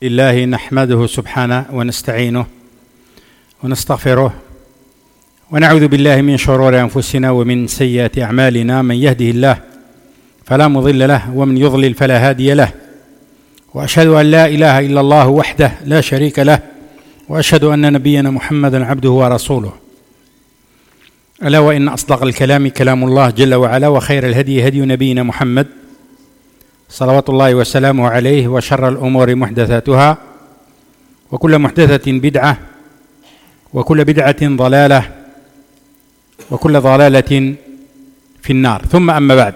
لله نحمده سبحانه ونستعينه ونستغفره ونعوذ بالله من شرور أنفسنا ومن سيئات أعمالنا. من يهده الله فلا مضل له ومن يضلل فلا هادي له، وأشهد أن لا إله إلا الله وحده لا شريك له، وأشهد أن نبينا محمدا عبده ورسوله. ألا وإن أصدق الكلام كلام الله جل وعلا، وخير الهدي هدي نبينا محمد صلوات الله وسلامه عليه، وشر الأمور محدثاتها، وكل محدثة بدعة، وكل بدعة ضلالة، وكل ضلالة في النار. ثم أما بعد،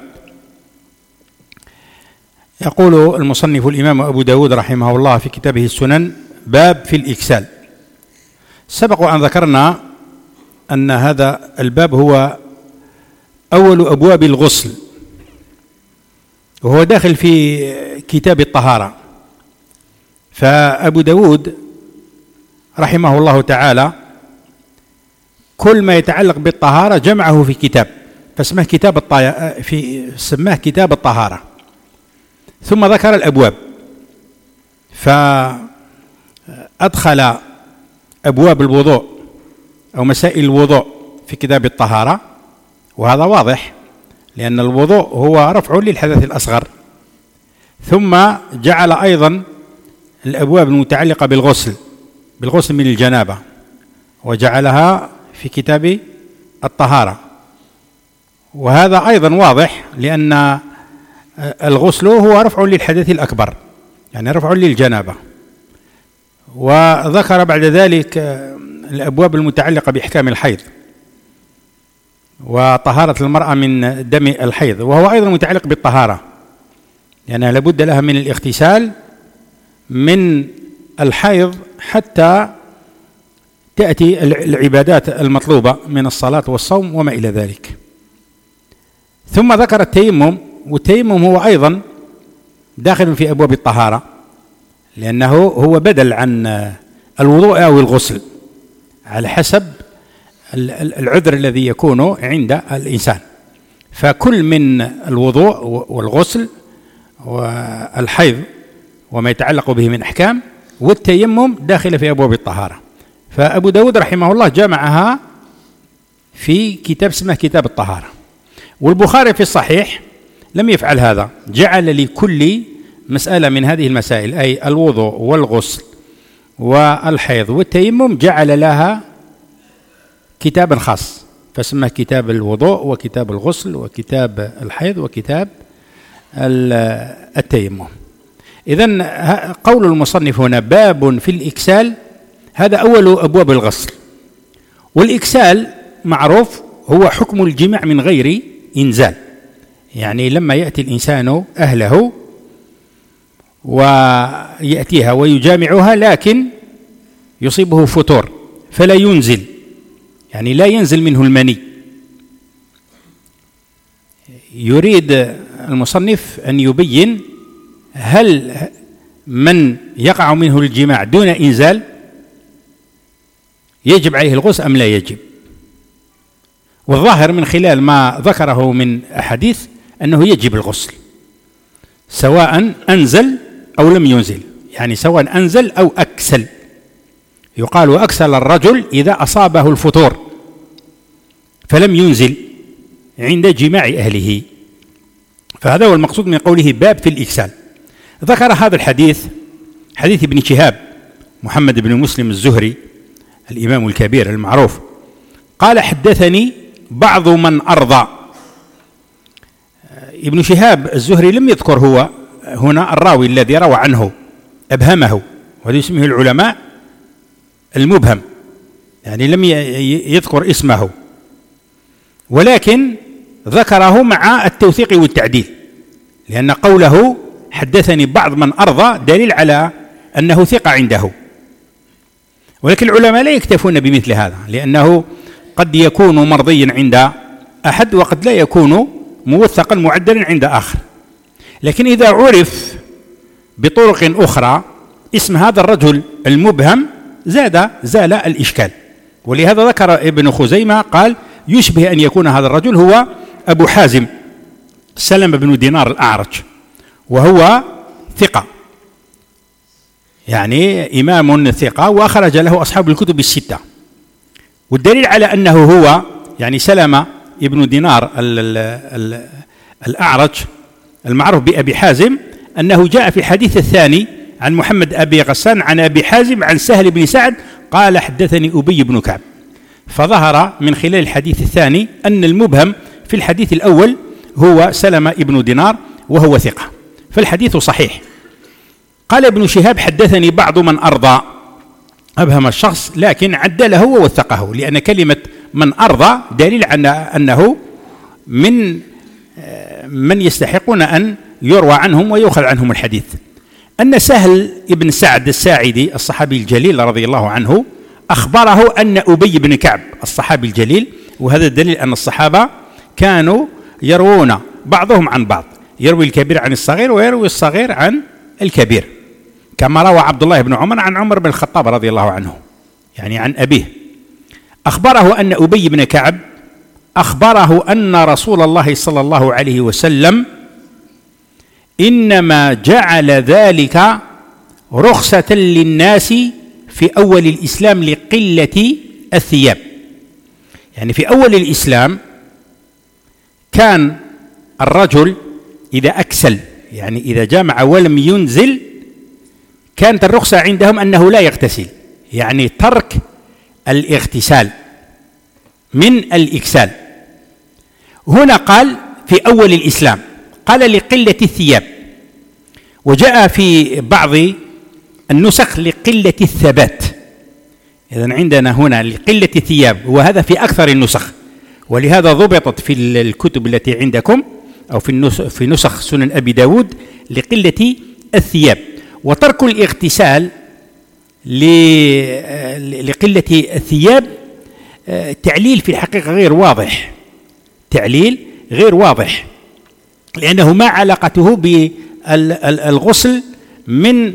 يقول المصنف الإمام أبو داود رحمه الله في كتابه السنن: باب في الإكسال. سبق أن ذكرنا أن هذا الباب هو أول أبواب الغسل، وهو داخل في كتاب الطهارة. فأبو داود رحمه الله تعالى كل ما يتعلق بالطهارة جمعه في كتاب، فسماه كتاب الطهارة، ثم ذكر الأبواب، فأدخل أبواب الوضوء أو مسائل الوضوء في كتاب الطهارة، وهذا واضح لأن الوضوء هو رفع للحدث الأصغر. ثم جعل أيضا الأبواب المتعلقة بالغسل من الجنابة، وجعلها في كتاب الطهارة، وهذا أيضا واضح لأن الغسل هو رفع للحدث الأكبر، يعني رفع للجنابة. وذكر بعد ذلك الأبواب المتعلقة بإحكام الحيض وطهارة المرأة من دم الحيض، وهو أيضا متعلق بالطهارة، يعني لابد لها من الاغتسال من الحيض حتى تأتي العبادات المطلوبة من الصلاة والصوم وما إلى ذلك. ثم ذكر التيمم، والتيمم هو أيضا داخل في أبواب الطهارة، لأنه هو بدل عن الوضوء أو الغسل على حسب العذر الذي يكون عند الإنسان. فكل من الوضوء والغسل والحيض وما يتعلق به من أحكام والتيمم داخل في أبواب الطهارة. فأبو داود رحمه الله جمعها في كتاب اسمه كتاب الطهارة. والبخاري في الصحيح لم يفعل هذا، جعل لكل مسألة من هذه المسائل، أي الوضوء والغسل والحيض والتيمم، جعل لها كتابا خاص، فسماه كتاب الوضوء وكتاب الغسل وكتاب الحيض وكتاب التيمم. إذن قول المصنف هنا باب في الإكسال، هذا أول أبواب الغسل. والإكسال معروف هو حكم الجماع من غير إنزال، يعني لما يأتي الإنسان أهله ويأتيها ويجامعها لكن يصيبه فتور فلا ينزل، يعني لا ينزل منه المني. يريد المصنف أن يبين هل من يقع منه الجماع دون إنزال يجب عليه الغسل أم لا يجب. والظاهر من خلال ما ذكره من أحاديث أنه يجب الغسل سواء أنزل أو لم ينزل، يعني سواء أنزل أو أكسل. يقال أكسل الرجل إذا أصابه الفتور فلم ينزل عند جماع أهله، فهذا هو المقصود من قوله باب في الإكسال. ذكر هذا الحديث، حديث ابن شهاب محمد بن مسلم الزهري الإمام الكبير المعروف، قال: حدثني بعض من أرضى. ابن شهاب الزهري لم يذكر هو هنا الراوي الذي روى عنه، أبهمه، وهذا يسميه العلماء المبهم، يعني لم يذكر اسمه، ولكن ذكره مع التوثيق والتعديل، لأن قوله حدثني بعض من أرضى دليل على أنه ثقة عنده. ولكن العلماء لا يكتفون بمثل هذا، لأنه قد يكون مرضيا عند أحد وقد لا يكون موثقا معدلا عند آخر. لكن إذا عرف بطرق أخرى اسم هذا الرجل المبهم زال الإشكال. ولهذا ذكر ابن خزيمة قال: يشبه أن يكون هذا الرجل هو أبو حازم سلم بن دينار الأعرج، وهو ثقة، يعني إمام ثقة وأخرج له أصحاب الكتب الستة. والدليل على أنه هو يعني سلمة ابن دينار الأعرج المعروف بأبي حازم أنه جاء في الحديث الثاني عن محمد أبي غسان عن أبي حازم عن سهل بن سعد قال حدثني أبي بن كعب. فظهر من خلال الحديث الثاني أن المبهم في الحديث الأول هو سلمة ابن دينار وهو ثقة، فالحديث صحيح. قال ابن شهاب حدثني بعض من أرضى، أبهم الشخص لكن عدله ووثقه، لأن كلمة من أرضى دليل على أنه من يستحقون أن يروى عنهم ويؤخذ عنهم الحديث. أن سهل ابن سعد الساعدي الصحابي الجليل رضي الله عنه أخبره أن أبي بن كعب الصحابي الجليل، وهذا الدليل أن الصحابة كانوا يروون بعضهم عن بعض، يروي الكبير عن الصغير ويروي الصغير عن الكبير، كما روى عبد الله بن عمر عن عمر بن الخطاب رضي الله عنه يعني عن أبيه. أخبره أن أبي بن كعب أخبره أن رسول الله صلى الله عليه وسلم إنما جعل ذلك رخصة للناس في أول الإسلام لقلة الثياب. يعني في أول الإسلام كان الرجل إذا أكسل، يعني إذا جامع ولم ينزل، كانت الرخصة عندهم أنه لا يغتسل، يعني ترك الاغتسال من الإكسال. هنا قال في أول الإسلام، قال لقلة الثياب، وجاء في بعض النسخ لقلة الثبات. إذن عندنا هنا لقلة الثياب، وهذا في أكثر النسخ، ولهذا ضبطت في الكتب التي عندكم أو في نسخ سنن أبي داود لقلة الثياب. وترك الاغتسال لقلة الثياب تعليل في الحقيقة غير واضح، تعليل غير واضح، لأنه ما علاقته بالغسل من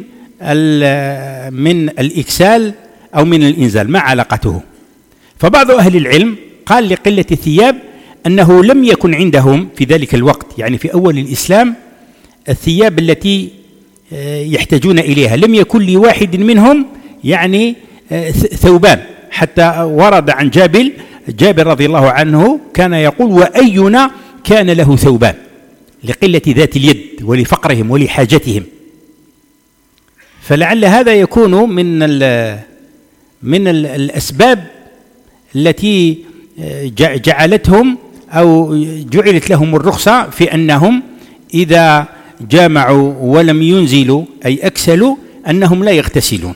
الإكسال أو من الإنزال، ما علاقته. فبعض أهل العلم قال لقلة الثياب أنه لم يكن عندهم في ذلك الوقت، يعني في أول الإسلام، الثياب التي يحتاجون إليها، لم يكن لواحد منهم يعني ثوبان، حتى ورد عن جابر رضي الله عنه كان يقول وأينا كان له ثوبان، لقلة ذات اليد ولفقرهم ولحاجتهم. فلعل هذا يكون من الأسباب التي جعلتهم أو جعلت لهم الرخصة في أنهم إذا جامعوا ولم ينزلوا أي أكسلوا أنهم لا يغتسلون.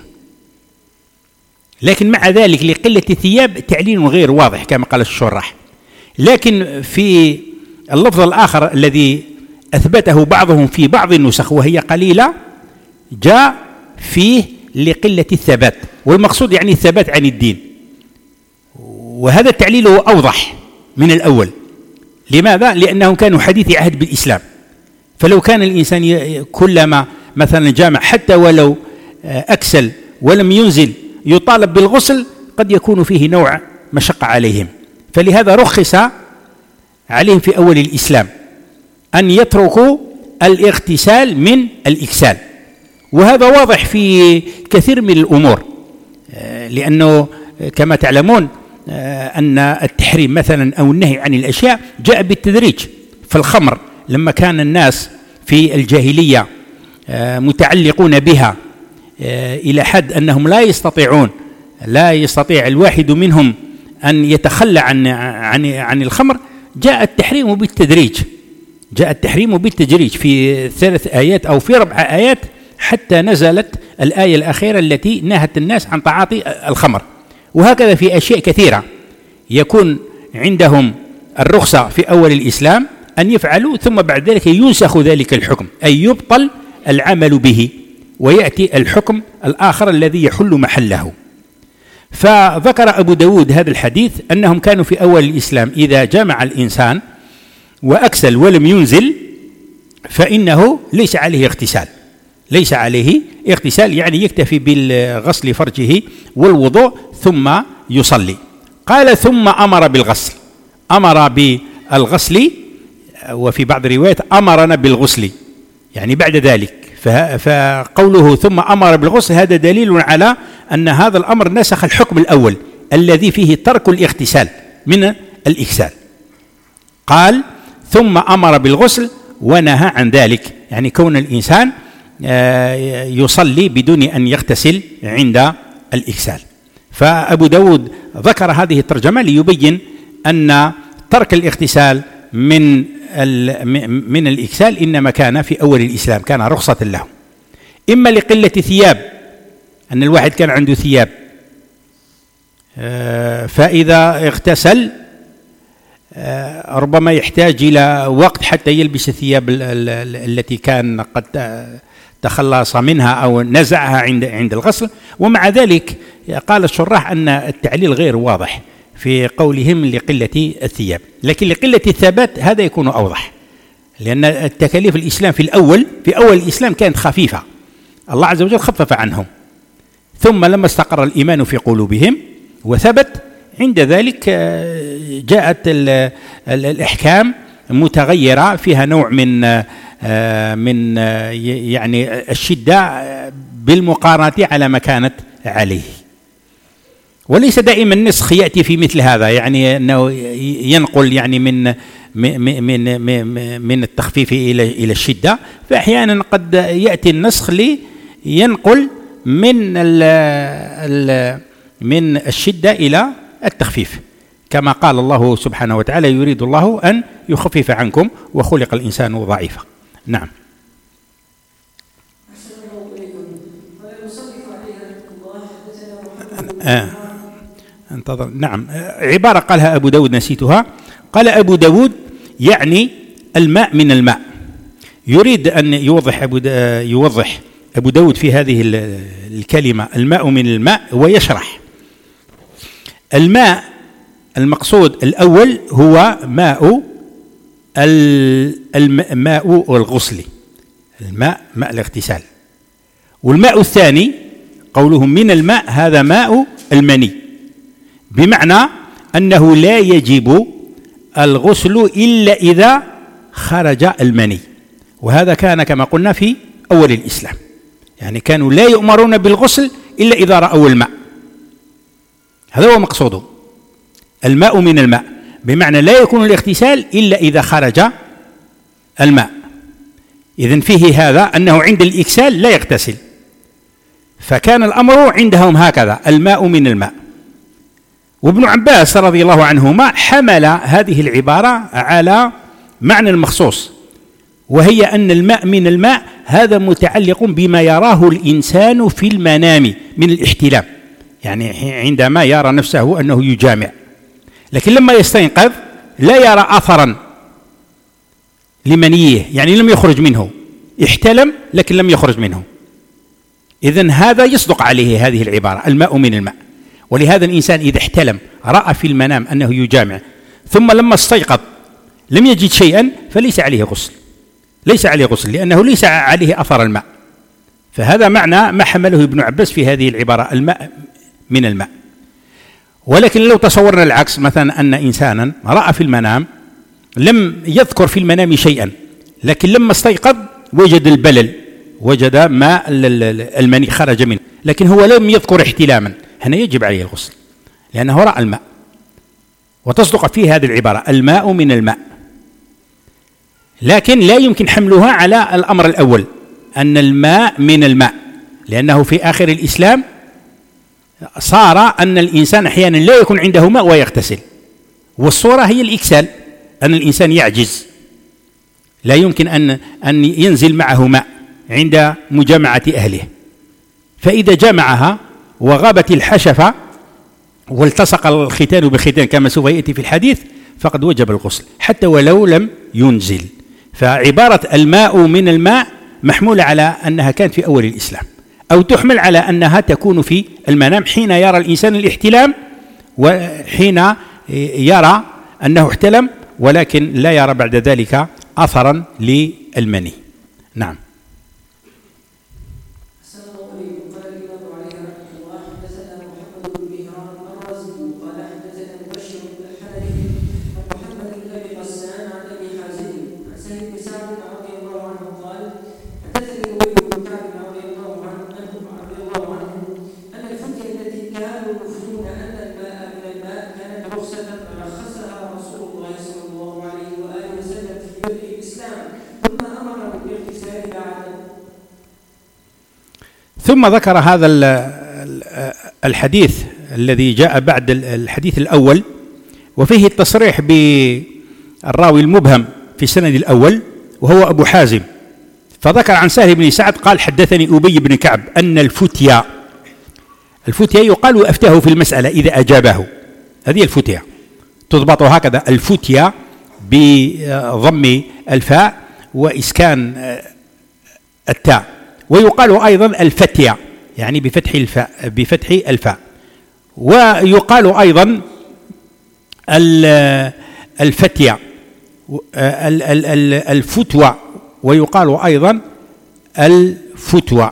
لكن مع ذلك لقلة الثياب تعليل غير واضح كما قال الشراح. لكن في اللفظ الآخر الذي أثبته بعضهم في بعض النسخ وهي قليلة جاء فيه لقلة الثبات، والمقصود يعني الثبات عن الدين، وهذا التعليل هو أوضح من الأول. لماذا؟ لأنهم كانوا حديث عهد بالإسلام، فلو كان الإنسان كلما مثلا جامع حتى ولو أكسل ولم ينزل يطالب بالغسل قد يكون فيه نوع مشقة عليهم، فلهذا رخص عليهم في أول الإسلام أن يتركوا الاغتسال من الإكسال. وهذا واضح في كثير من الأمور، لأنه كما تعلمون أن التحريم مثلا أو النهي عن الأشياء جاء بالتدريج. فالخمر لما كان الناس في الجاهلية متعلقون بها إلى حد أنهم لا يستطيع الواحد منهم أن يتخلى عن الخمر، جاء التحريم بالتدريج في 3 آيات أو في 4 آيات حتى نزلت الآية الأخيرة التي نهت الناس عن تعاطي الخمر. وهكذا في أشياء كثيرة يكون عندهم الرخصة في أول الإسلام أن يفعلوا، ثم بعد ذلك ينسخ ذلك الحكم أي يبطل العمل به ويأتي الحكم الآخر الذي يحل محله. فذكر أبو داود هذا الحديث أنهم كانوا في أول الإسلام إذا جامع الإنسان وأكسل ولم ينزل فإنه ليس عليه اغتسال، يعني يكتفي بالغسل فرجه والوضوء ثم يصلي. قال ثم أمر بالغسل، وفي بعض الروايات أمرنا بالغسل، يعني بعد ذلك. فقوله ثم أمر بالغسل هذا دليل على أن هذا الأمر نسخ الحكم الأول الذي فيه ترك الاغتسال من الإكسال. قال ثم أمر بالغسل ونهى عن ذلك، يعني كون الإنسان يصلي بدون أن يغتسل عند الإكسال. فأبو داود ذكر هذه الترجمة ليبين أن ترك الاغتسال من الإكسال إنما كان في أول الإسلام، كان رخصة له، إما لقلة ثياب، أن الواحد كان عنده ثياب فإذا اغتسل ربما يحتاج إلى وقت حتى يلبس الثياب التي كان قد تخلص منها أو نزعها عند الغسل. ومع ذلك قال الشراح أن التعليل غير واضح في قولهم لقلة الثياب، لكن لقلة الثبات هذا يكون أوضح، لأن التكاليف الإسلام في أول الإسلام كانت خفيفة، الله عز وجل خفف عنهم، ثم لما استقر الإيمان في قلوبهم وثبت عند ذلك جاءت الأحكام متغيرة فيها نوع من يعني الشدة بالمقارنة على ما كانت عليه. وليس دائما النسخ يأتي في مثل هذا، يعني أنه ينقل يعني من التخفيف إلى الشدة، فأحيانا قد يأتي النسخ لينقل من الشدة إلى التخفيف، كما قال الله سبحانه وتعالى يريد الله أن يخفف عنكم وخلق الإنسان ضعيفا. نعم. انتظر. نعم، عبارة قالها أبو داود نسيتها، قال أبو داود يعني الماء من الماء، يريد أن يوضح أبو داود في هذه الكلمة الماء من الماء، ويشرح الماء المقصود الأول هو الماء الغسل، ماء الاغتسال، والماء الثاني قولهم من الماء هذا ماء المني، بمعنى أنه لا يجب الغسل إلا إذا خرج المني، وهذا كان كما قلنا في أول الإسلام، يعني كانوا لا يؤمرون بالغسل إلا إذا رأوا الماء، هذا هو مقصوده الماء من الماء، بمعنى لا يكون الاغتسال إلا إذا خرج الماء. إذن فيه هذا أنه عند الإكسال لا يغتسل، فكان الأمر عندهم هكذا الماء من الماء. وابن عباس رضي الله عنهما حمل هذه العبارة على معنى المخصوص، وهي أن الماء من الماء هذا متعلق بما يراه الإنسان في المنام من الاحتلام، يعني عندما يرى نفسه أنه يجامع، لكن لما يستيقظ لا يرى أثرا لمنيه، يعني لم يخرج منه، احتلم لكن لم يخرج منه. إذن هذا يصدق عليه هذه العبارة الماء من الماء. ولهذا الإنسان إذا احتلم رأى في المنام أنه يجامع ثم لما استيقظ لم يجد شيئا فليس عليه غسل، ليس عليه غسل، لأنه ليس عليه أثر الماء. فهذا معنى ما حمله ابن عباس في هذه العبارة الماء من الماء. ولكن لو تصورنا العكس، مثلا أن إنسانا رأى في المنام لم يذكر في المنام شيئا، لكن لما استيقظ وجد البلل، وجد ماء المني خرج منه، لكن هو لم يذكر احتلاما، هنا يجب عليه الغسل لأنه رأى الماء. وتصدق فيه هذه العبارة الماء من الماء، لكن لا يمكن حملها على الأمر الأول أن الماء من الماء، لأنه في آخر الإسلام صار أن الإنسان أحيانا لا يكون عنده ماء ويغتسل، والصورة هي الإكسال، أن الإنسان يعجز لا يمكن أن ينزل معه ماء عند مجامعة أهله، فإذا جمعها وغابت الحشفة والتصق الختان بختان كما سوف يأتي في الحديث فقد وجب الغسل حتى ولو لم ينزل. فعبارة الماء من الماء محمولة على أنها كانت في أول الإسلام، أو تحمل على أنها تكون في المنام حين يرى الإنسان الاحتلام، وحين يرى أنه احتلم ولكن لا يرى بعد ذلك أثرا للمني. نعم. ثم ذكر هذا الحديث الذي جاء بعد الحديث الأول، وفيه التصريح بالراوي المبهم في السند الأول وهو أبو حازم. فذكر عن سهل بن سعد قال حدثني أبي بن كعب أن الفتيا يقال أفتاه في المسألة إذا أجابه، هذه الفتيا تضبط هكذا، الفتيا بضم الفاء وإسكان التاء، ويقال أيضا الفتيا يعني بفتح الفاء، ويقال أيضا الفتيا الفتوى، ويقال أيضا الفتوى،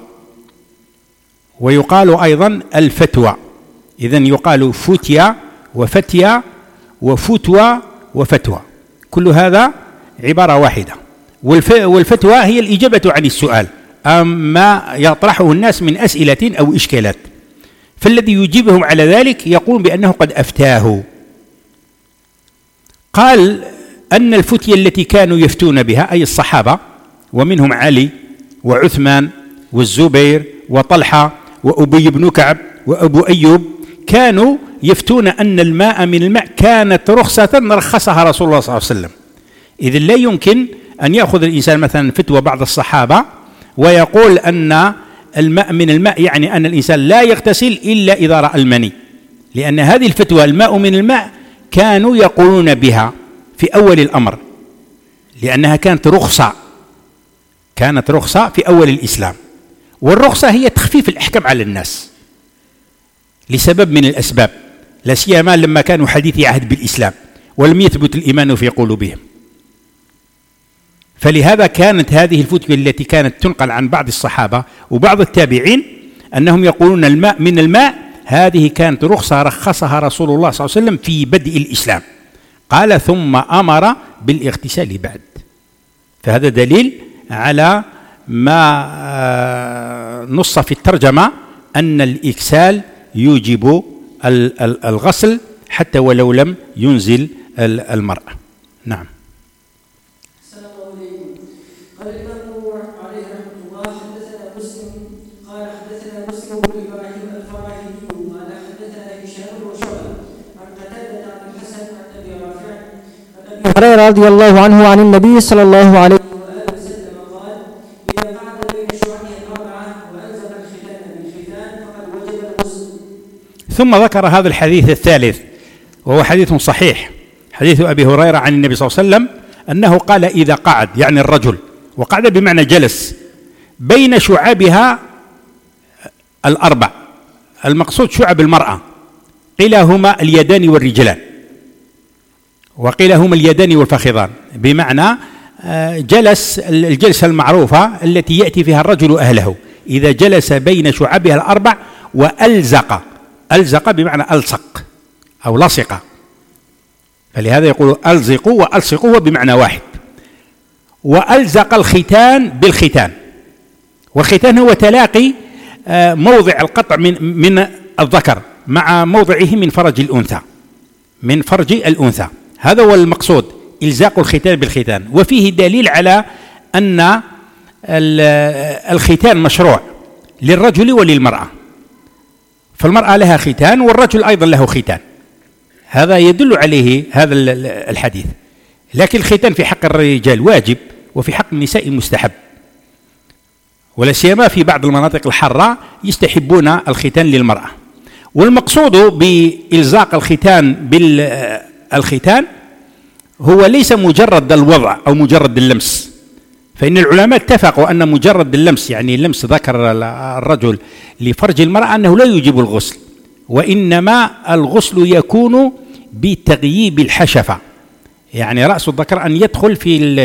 ويقال أيضا الفتوى. إذن يقال فتيا وفتيا وفتوى وفتوى، كل هذا عبارة واحدة. والفتوى هي الإجابة عن السؤال أما يطرحه الناس من أسئلة أو إشكالات، فالذي يجيبهم على ذلك يقول بأنه قد أفتاه. قال أن الفتية التي كانوا يفتون بها أي الصحابة، ومنهم علي وعثمان والزبير وطلحة وأبي بن كعب وأبو أيوب، كانوا يفتون أن الماء من الماء كانت رخصة رخصها رسول الله صلى الله عليه وسلم. إذن لا يمكن أن يأخذ الإنسان مثلا فتوى بعض الصحابة ويقول أن الماء من الماء، يعني أن الإنسان لا يغتسل إلا إذا رأى المني، لأن هذه الفتوى الماء من الماء كانوا يقولون بها في أول الأمر، لأنها كانت رخصة في أول الإسلام. والرخصة هي تخفيف الأحكام على الناس لسبب من الأسباب، لا سيما لما كانوا حديثي عهد بالإسلام ولم يثبت الإيمان في قلوبهم. فلهذا كانت هذه الفتوى التي كانت تنقل عن بعض الصحابة وبعض التابعين أنهم يقولون الماء من الماء، هذه كانت رخصة رخصها رسول الله صلى الله عليه وسلم في بدء الإسلام. قال ثم أمر بالاغتسال بعد. فهذا دليل على ما نص في الترجمة أن الإكسال يوجب الغسل حتى ولو لم ينزل المرأة. نعم. قال الإمام عليه رحمة الله حدثنا مسلم قال حدثنا مسلم بن إبراهيم الفراهيدي قال حدثنا هشام وشعبة عن قتادة عن الحسن عن أبي رافع عن أبي هريرة رضي الله عنه عن النبي صلى الله عليه وآله وسلم قال إذا قعد بين شعبه الأربعة وألزم الختان بالختان فقد وجب الغسل. ثم ذكر هذا الحديث الثالث وهو حديث صحيح، حديث أبي هريرة عن النبي صلى الله عليه وسلم أنه قال إذا قعد، يعني الرجل، وقعد بمعنى جلس، بين شعابها الأربع، المقصود شعب المرأة، قيل هما اليدان والرجلان، وقيل هما اليدان والفخذان، بمعنى جلس الجلسة المعروفة التي يأتي فيها الرجل أهله، إذا جلس بين شعابها الأربع وألزق، ألزق بمعنى ألصق أو لصق، فلهذا يقول ألزقوا وألصقوا بمعنى واحد. وألزق الختان بالختان، والختان هو تلاقي موضع القطع من الذكر مع موضعه من فرج الأنثى، من فرج الأنثى، هذا هو المقصود، إلزاق الختان بالختان. وفيه دليل على أن الختان مشروع للرجل وللمرأة، فالمرأة لها ختان والرجل أيضا له ختان، هذا يدل عليه هذا الحديث. لكن الختان في حق الرجال واجب وفي حق النساء مستحب، ولا سيما في بعض المناطق الحارة يستحبون الختان للمرأة. والمقصود بإلزاق الختان بالختان هو ليس مجرد الوضع أو مجرد اللمس، فإن العلماء اتفقوا أن مجرد اللمس، يعني لمس ذكر الرجل لفرج المرأة، أنه لا يوجب الغسل، وإنما الغسل يكون بتغييب الحشفة، يعني رأس الذكر أن يدخل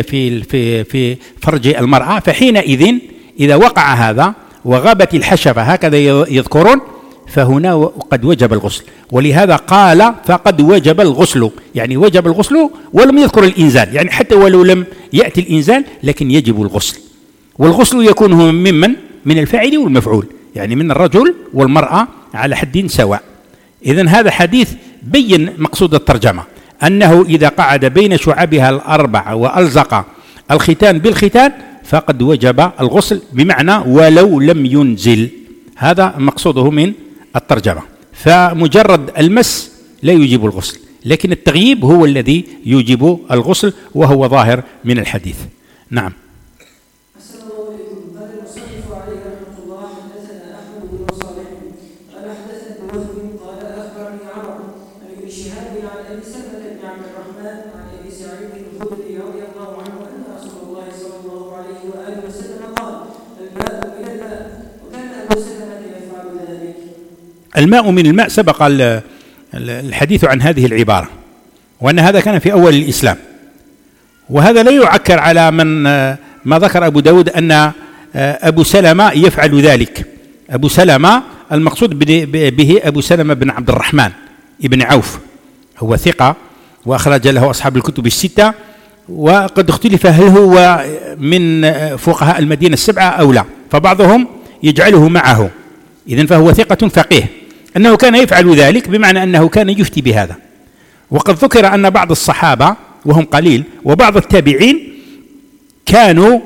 في فرج المرأة، فحينئذ إذا وقع هذا وغابت الحشفة هكذا يذكرون، فهنا قد وجب الغسل. ولهذا قال فقد وجب الغسل، يعني وجب الغسل ولم يذكر الإنزال، يعني حتى ولو لم يأتي الإنزال لكن يجب الغسل. والغسل يكون ممن من الفاعل والمفعول، يعني من الرجل والمرأة على حد سواء. إذن هذا حديث بين مقصود الترجمة، أنه إذا قعد بين شعبها الأربع وألزق الختان بالختان فقد وجب الغسل، بمعنى ولو لم ينزل. هذا مقصوده من الترجمة. فمجرد المس لا يوجب الغسل، لكن التغييب هو الذي يوجب الغسل، وهو ظاهر من الحديث. نعم. أحسن الله إليكم. قال المصنف عليه رحمة الله: حدثنا أحمد بن صالح قال حدثنا ابن وهب قال أخبرني عمرو عن ابن شهاب عن أبي سلمة بن عبد الرحمن عن أبي سعيد الخدري رضي الله عنه أن رسول الله صلى الله عليه وآله وسلم قال: الماء من الماء، وكان أبو سلمة يفعل ذلك. الماء من الماء، سبق الحديث عن هذه العبارة، وأن هذا كان في أول الإسلام، وهذا لا يعكر على من ما ذكر أبو داود أن أبو سلمة يفعل ذلك. أبو سلمة المقصود به أبو سلمة بن عبد الرحمن ابن عوف، هو ثقة وأخرج له أصحاب الكتب الستة، وقد اختلف هل هو من فقهاء المدينة السبعة أو لا، فبعضهم يجعله معه، إذن فهو ثقة فقيه، أنه كان يفعل ذلك بمعنى أنه كان يفتي بهذا. وقد ذكر أن بعض الصحابة وهم قليل وبعض التابعين كانوا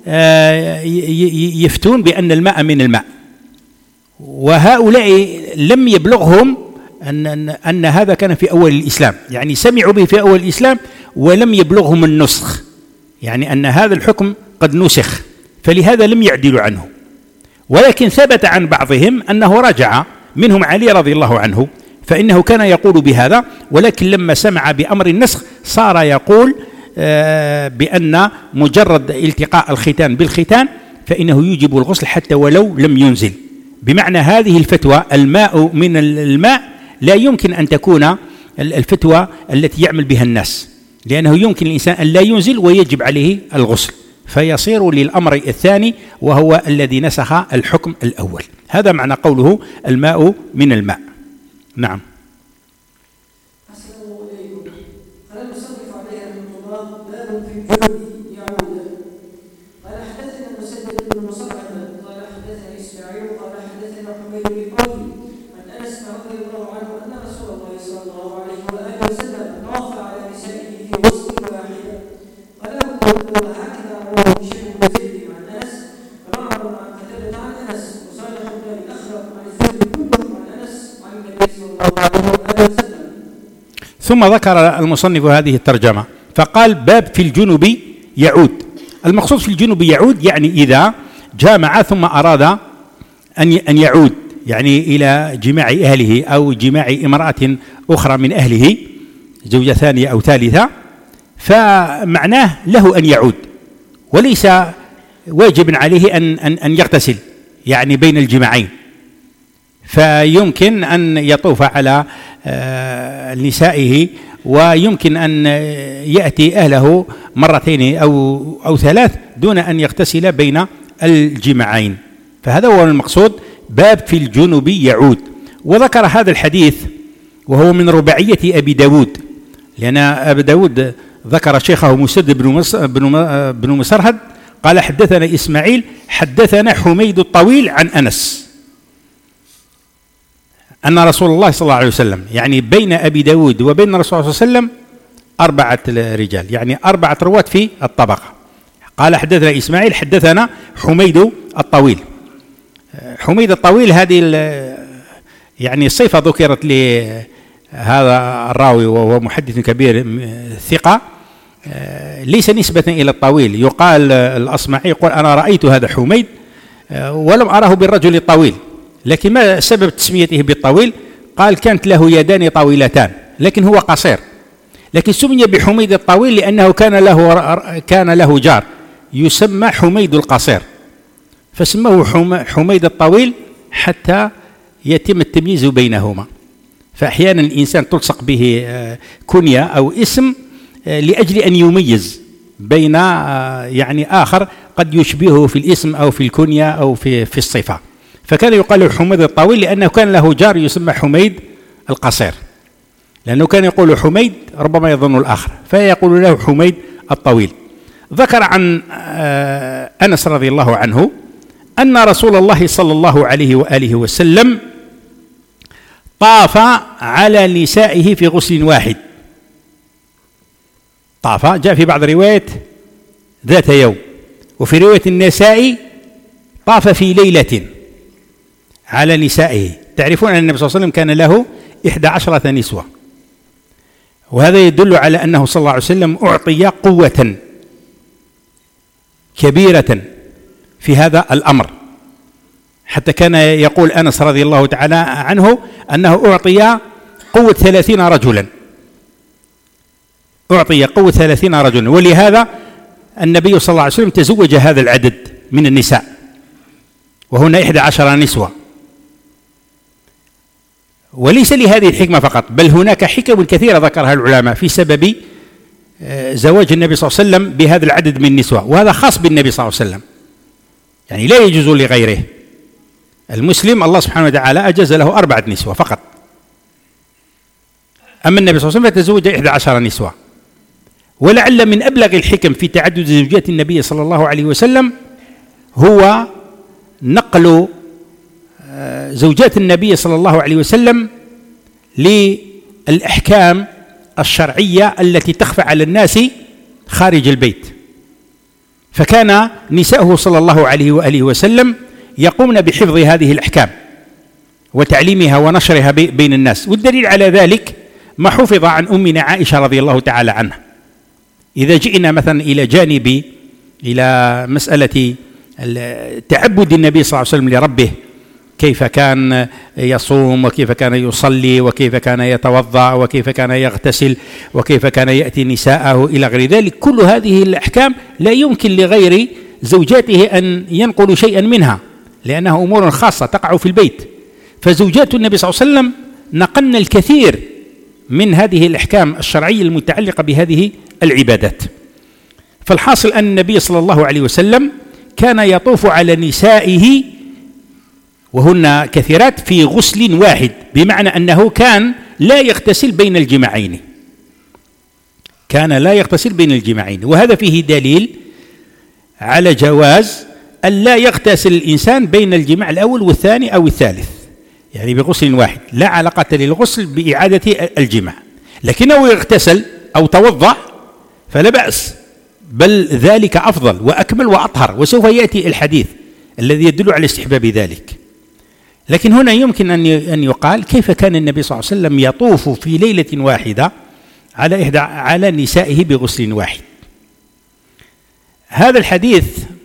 يفتون بأن الماء من الماء، وهؤلاء لم يبلغهم أن هذا كان في أول الإسلام، يعني سمعوا به في أول الإسلام ولم يبلغهم النسخ، يعني أن هذا الحكم قد نسخ، فلهذا لم يعدلوا عنه. ولكن ثبت عن بعضهم أنه رجع، منهم علي رضي الله عنه، فإنه كان يقول بهذا، ولكن لما سمع بأمر النسخ صار يقول بأن مجرد التقاء الختان بالختان فإنه يوجب الغسل حتى ولو لم ينزل. بمعنى هذه الفتوى الماء من الماء لا يمكن أن تكون الفتوى التي يعمل بها الناس، لأنه يمكن الإنسان أن لا ينزل ويجب عليه الغسل، فيصير للأمر الثاني وهو الذي نسخ الحكم الأول. هذا معنى قوله الماء من الماء. نعم. أحسن الله إليكم. قال المصنف عليه رحمه الله: باب في الجنب يعود. قال حدثنا مسدد بن مصرف قال حدثنا إسماعيل قال حدثنا حميد بن قوي عن أنس رضي الله عنه أن رسول الله صلى الله عليه وآله وسلم طاف على نسائه في غسل واحدة. قال أبو هكذا رواه هشام بن زيد عن أنس، ومعمر عن قتادة عن أنس، وصالح بن الأخرق عن الزهري كلهم عن أنس عن النبي صلى الله عليه وآله وسلم. ثم ذكر المصنف هذه الترجمة فقال: باب في الجنب يعود. المقصود في الجنب يعود يعني إذا جامع ثم أراد أن يعود، يعني إلى جماع أهله أو جماع امرأة أخرى من أهله، زوجة ثانية أو ثالثة، فمعناه له أن يعود، وليس واجب عليه أن يغتسل يعني بين الجماعين، فيمكن أن يطوف على نسائه، ويمكن أن يأتي أهله مرتين أو ثلاث دون أن يغتسل بين الجماعين. فهذا هو المقصود، باب في الجنب يعود. وذكر هذا الحديث وهو من رباعية أبي داود، لأن أبي داود ذكر شيخه مسدد بن مسرهد قال حدثنا إسماعيل حدثنا حميد الطويل عن أنس أن رسول الله صلى الله عليه وسلم، يعني بين أبي داود وبين الرسول صلى الله عليه وسلم 4 رجال، يعني 4 رواة في الطبقة. قال حدثنا إسماعيل حدثنا حميد الطويل. حميد الطويل هذه يعني الصفة ذكرت لهذا الراوي وهو محدث كبير ثقة، ليس نسبة إلى الطويل. يقال الأصمعي يقول أنا رأيت هذا حميد ولم أراه بالرجل الطويل، لكن ما سبب تسميته بالطويل؟ قال كانت له يدان طويلتان لكن هو قصير، لكن سمي بحميد الطويل لأنه كان له جار يسمى حميد القصير، فسموه حميد الطويل حتى يتم التمييز بينهما. فأحيانا الإنسان تلصق به كنية أو اسم لأجل أن يميز بين يعني آخر قد يشبهه في الاسم أو في الكنية أو في الصفة، فكان يقال حميد الطويل لأنه كان له جار يسمى حميد القصير، لأنه كان يقول حميد ربما يظن الآخر فيقول له حميد الطويل. ذكر عن أنس رضي الله عنه أن رسول الله صلى الله عليه وآله وسلم طاف على نسائه في غسل واحد. طاف جاء في بعض الروايات ذات يوم، وفي رواية النسائي طاف في ليلة. على نسائه. تعرفون أن النبي صلى الله عليه وسلم كان له 11 نسوة، وهذا يدل على أنه صلى الله عليه وسلم أعطي قوة كبيرة في هذا الأمر، حتى كان يقول أنس رضي الله تعالى عنه أنه أعطي قوة 30 رجلا، أعطي قوة 30 رجلا، ولهذا النبي صلى الله عليه وسلم تزوج هذا العدد من النساء، وهنا 11 نسوة. وليس لهذه الحكمة فقط، بل هناك حكم كثيرة ذكرها العلماء في سبب زواج النبي صلى الله عليه وسلم بهذا العدد من النسوة، وهذا خاص بالنبي صلى الله عليه وسلم، يعني لا يجوز لغيره. المسلم الله سبحانه وتعالى أجاز له 4 نسوة فقط، أما النبي صلى الله عليه وسلم فتزوج 11 نسوة. ولعل من أبلغ الحكم في تعدد زوجات النبي صلى الله عليه وسلم هو نقل زوجات النبي صلى الله عليه وسلم للأحكام الشرعية التي تخفى على الناس خارج البيت، فكان نساؤه صلى الله عليه وآله وسلم يقومن بحفظ هذه الأحكام وتعليمها ونشرها بين الناس. والدليل على ذلك ما حفظ عن أمنا عائشة رضي الله تعالى عنها. إذا جئنا مثلا إلى مسألة تعبد النبي صلى الله عليه وسلم لربه، كيف كان يصوم وكيف كان يصلي وكيف كان يتوضأ وكيف كان يغتسل وكيف كان يأتي نساءه إلى غير ذلك، كل هذه الأحكام لا يمكن لغير زوجاته أن ينقلوا شيئا منها، لأنها أمور خاصة تقع في البيت. فزوجات النبي صلى الله عليه وسلم نقلن الكثير من هذه الأحكام الشرعية المتعلقة بهذه العبادات. فالحاصل أن النبي صلى الله عليه وسلم كان يطوف على نسائه وهن كثيرات في غسل واحد، بمعنى أنه كان لا يغتسل بين الجماعين، كان لا يغتسل بين الجماعين. وهذا فيه دليل على جواز أن لا يغتسل الإنسان بين الجماع الأول والثاني أو الثالث، يعني بغسل واحد، لا علاقة للغسل بإعادة الجماع. لكنه يغتسل أو توضأ فلا بأس، بل ذلك أفضل وأكمل وأطهر، وسوف يأتي الحديث الذي يدل على استحباب ذلك. لكن هنا يمكن أن يقال كيف كان النبي صلى الله عليه وسلم يطوف في ليلة واحدة على نسائه بغسل واحد. هذا الحديث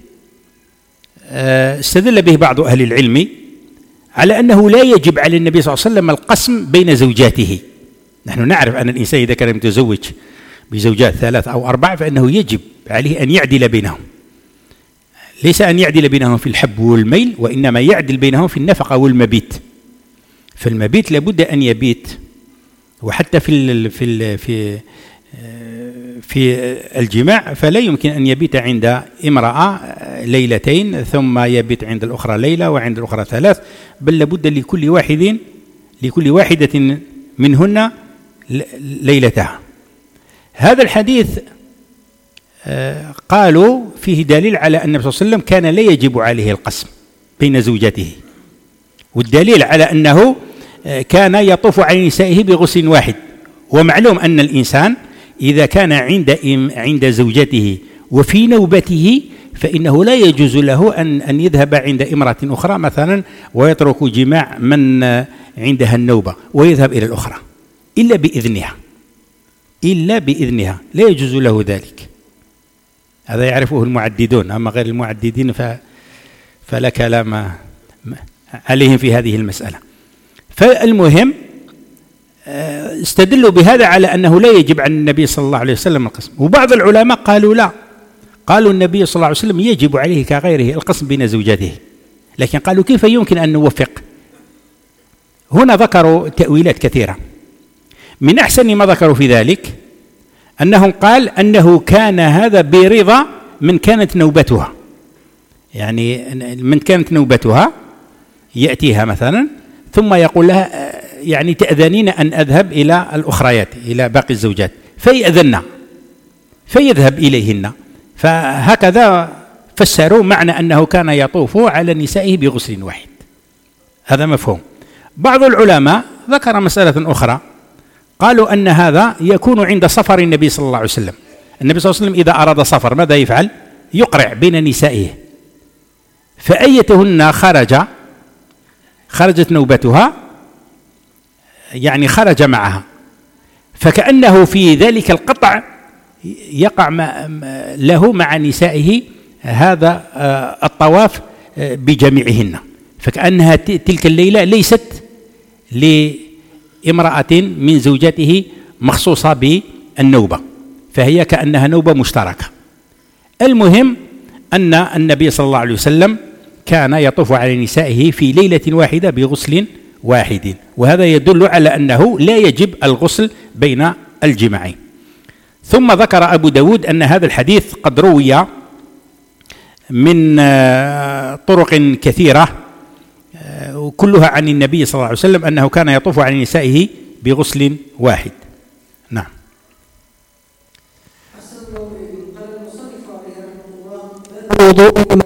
استدل به بعض أهل العلم على أنه لا يجب على النبي صلى الله عليه وسلم القسم بين زوجاته. نحن نعرف أن الإنسان إذا كان متزوج بزوجات 3 أو 4 فإنه يجب عليه أن يعدل بينهم، ليس أن يعدل بينهم في الحب والميل، وإنما يعدل بينهم في النفقة والمبيت. فالمبيت لابد أن يبيت، وحتى في الجماع فلا يمكن أن يبيت عند امرأة ليلتين ثم يبيت عند الأخرى ليلة وعند الأخرى 3، بل لابد لكل واحدة منهن ليلتها. هذا الحديث قالوا فيه دليل على أن النبي صلى الله عليه وسلم كان لا يجب عليه القسم بين زوجته، والدليل على أنه كان يطوف على نسائه بغسل واحد. ومعلوم أن الإنسان إذا كان عند زوجته وفي نوبته فإنه لا يجوز له أن يذهب عند امرأة أخرى مثلا ويترك جماع من عندها النوبة ويذهب إلى الأخرى إلا بإذنها، لا يجوز له ذلك. هذا يعرفه المعددون، أما غير المعددين فلا كلام عليهم في هذه المسألة. فالمهم استدلوا بهذا على أنه لا يجب عن النبي صلى الله عليه وسلم القسم. وبعض العلماء قالوا لا، قالوا النبي صلى الله عليه وسلم يجب عليه كغيره القسم بين زوجاته، لكن قالوا كيف يمكن أن نوفق؟ هنا ذكروا تأويلات كثيرة. من أحسن ما ذكروا في ذلك أنهم قال أنه كان هذا برضا من كانت نوبتها، يعني من كانت نوبتها يأتيها مثلا ثم يقول لها يعني تأذنين أن أذهب إلى الأخريات إلى باقي الزوجات، فيأذن فيذهب إليهن. فهكذا فسروا معنى أنه كان يطوف على نسائه بغسل واحد، هذا مفهوم. بعض العلماء ذكر مسألة أخرى، قالوا أن هذا يكون عند سفر النبي صلى الله عليه وسلم. النبي صلى الله عليه وسلم إذا أراد سفر ماذا يفعل؟ يقرع بين نسائه، فأيتهن خرجت نوبتها يعني خرج معها، فكأنه في ذلك القطع يقع له مع نسائه هذا الطواف بجميعهن، فكأنها تلك الليلة ليست لامرأة من زوجاته مخصوصة بالنوبة، فهي كأنها نوبة مشتركة. المهم أن النبي صلى الله عليه وسلم كان يطوف على نسائه في ليلة واحدة بغسل واحد، وهذا يدل على أنه لا يجب الغسل بين الجماعين. ثم ذكر أبو داود أن هذا الحديث قد روي من طرق كثيرة كلها عن النبي صلى الله عليه وسلم أنه كان يطوف على نسائه بغسل واحد. نعم. الوضوء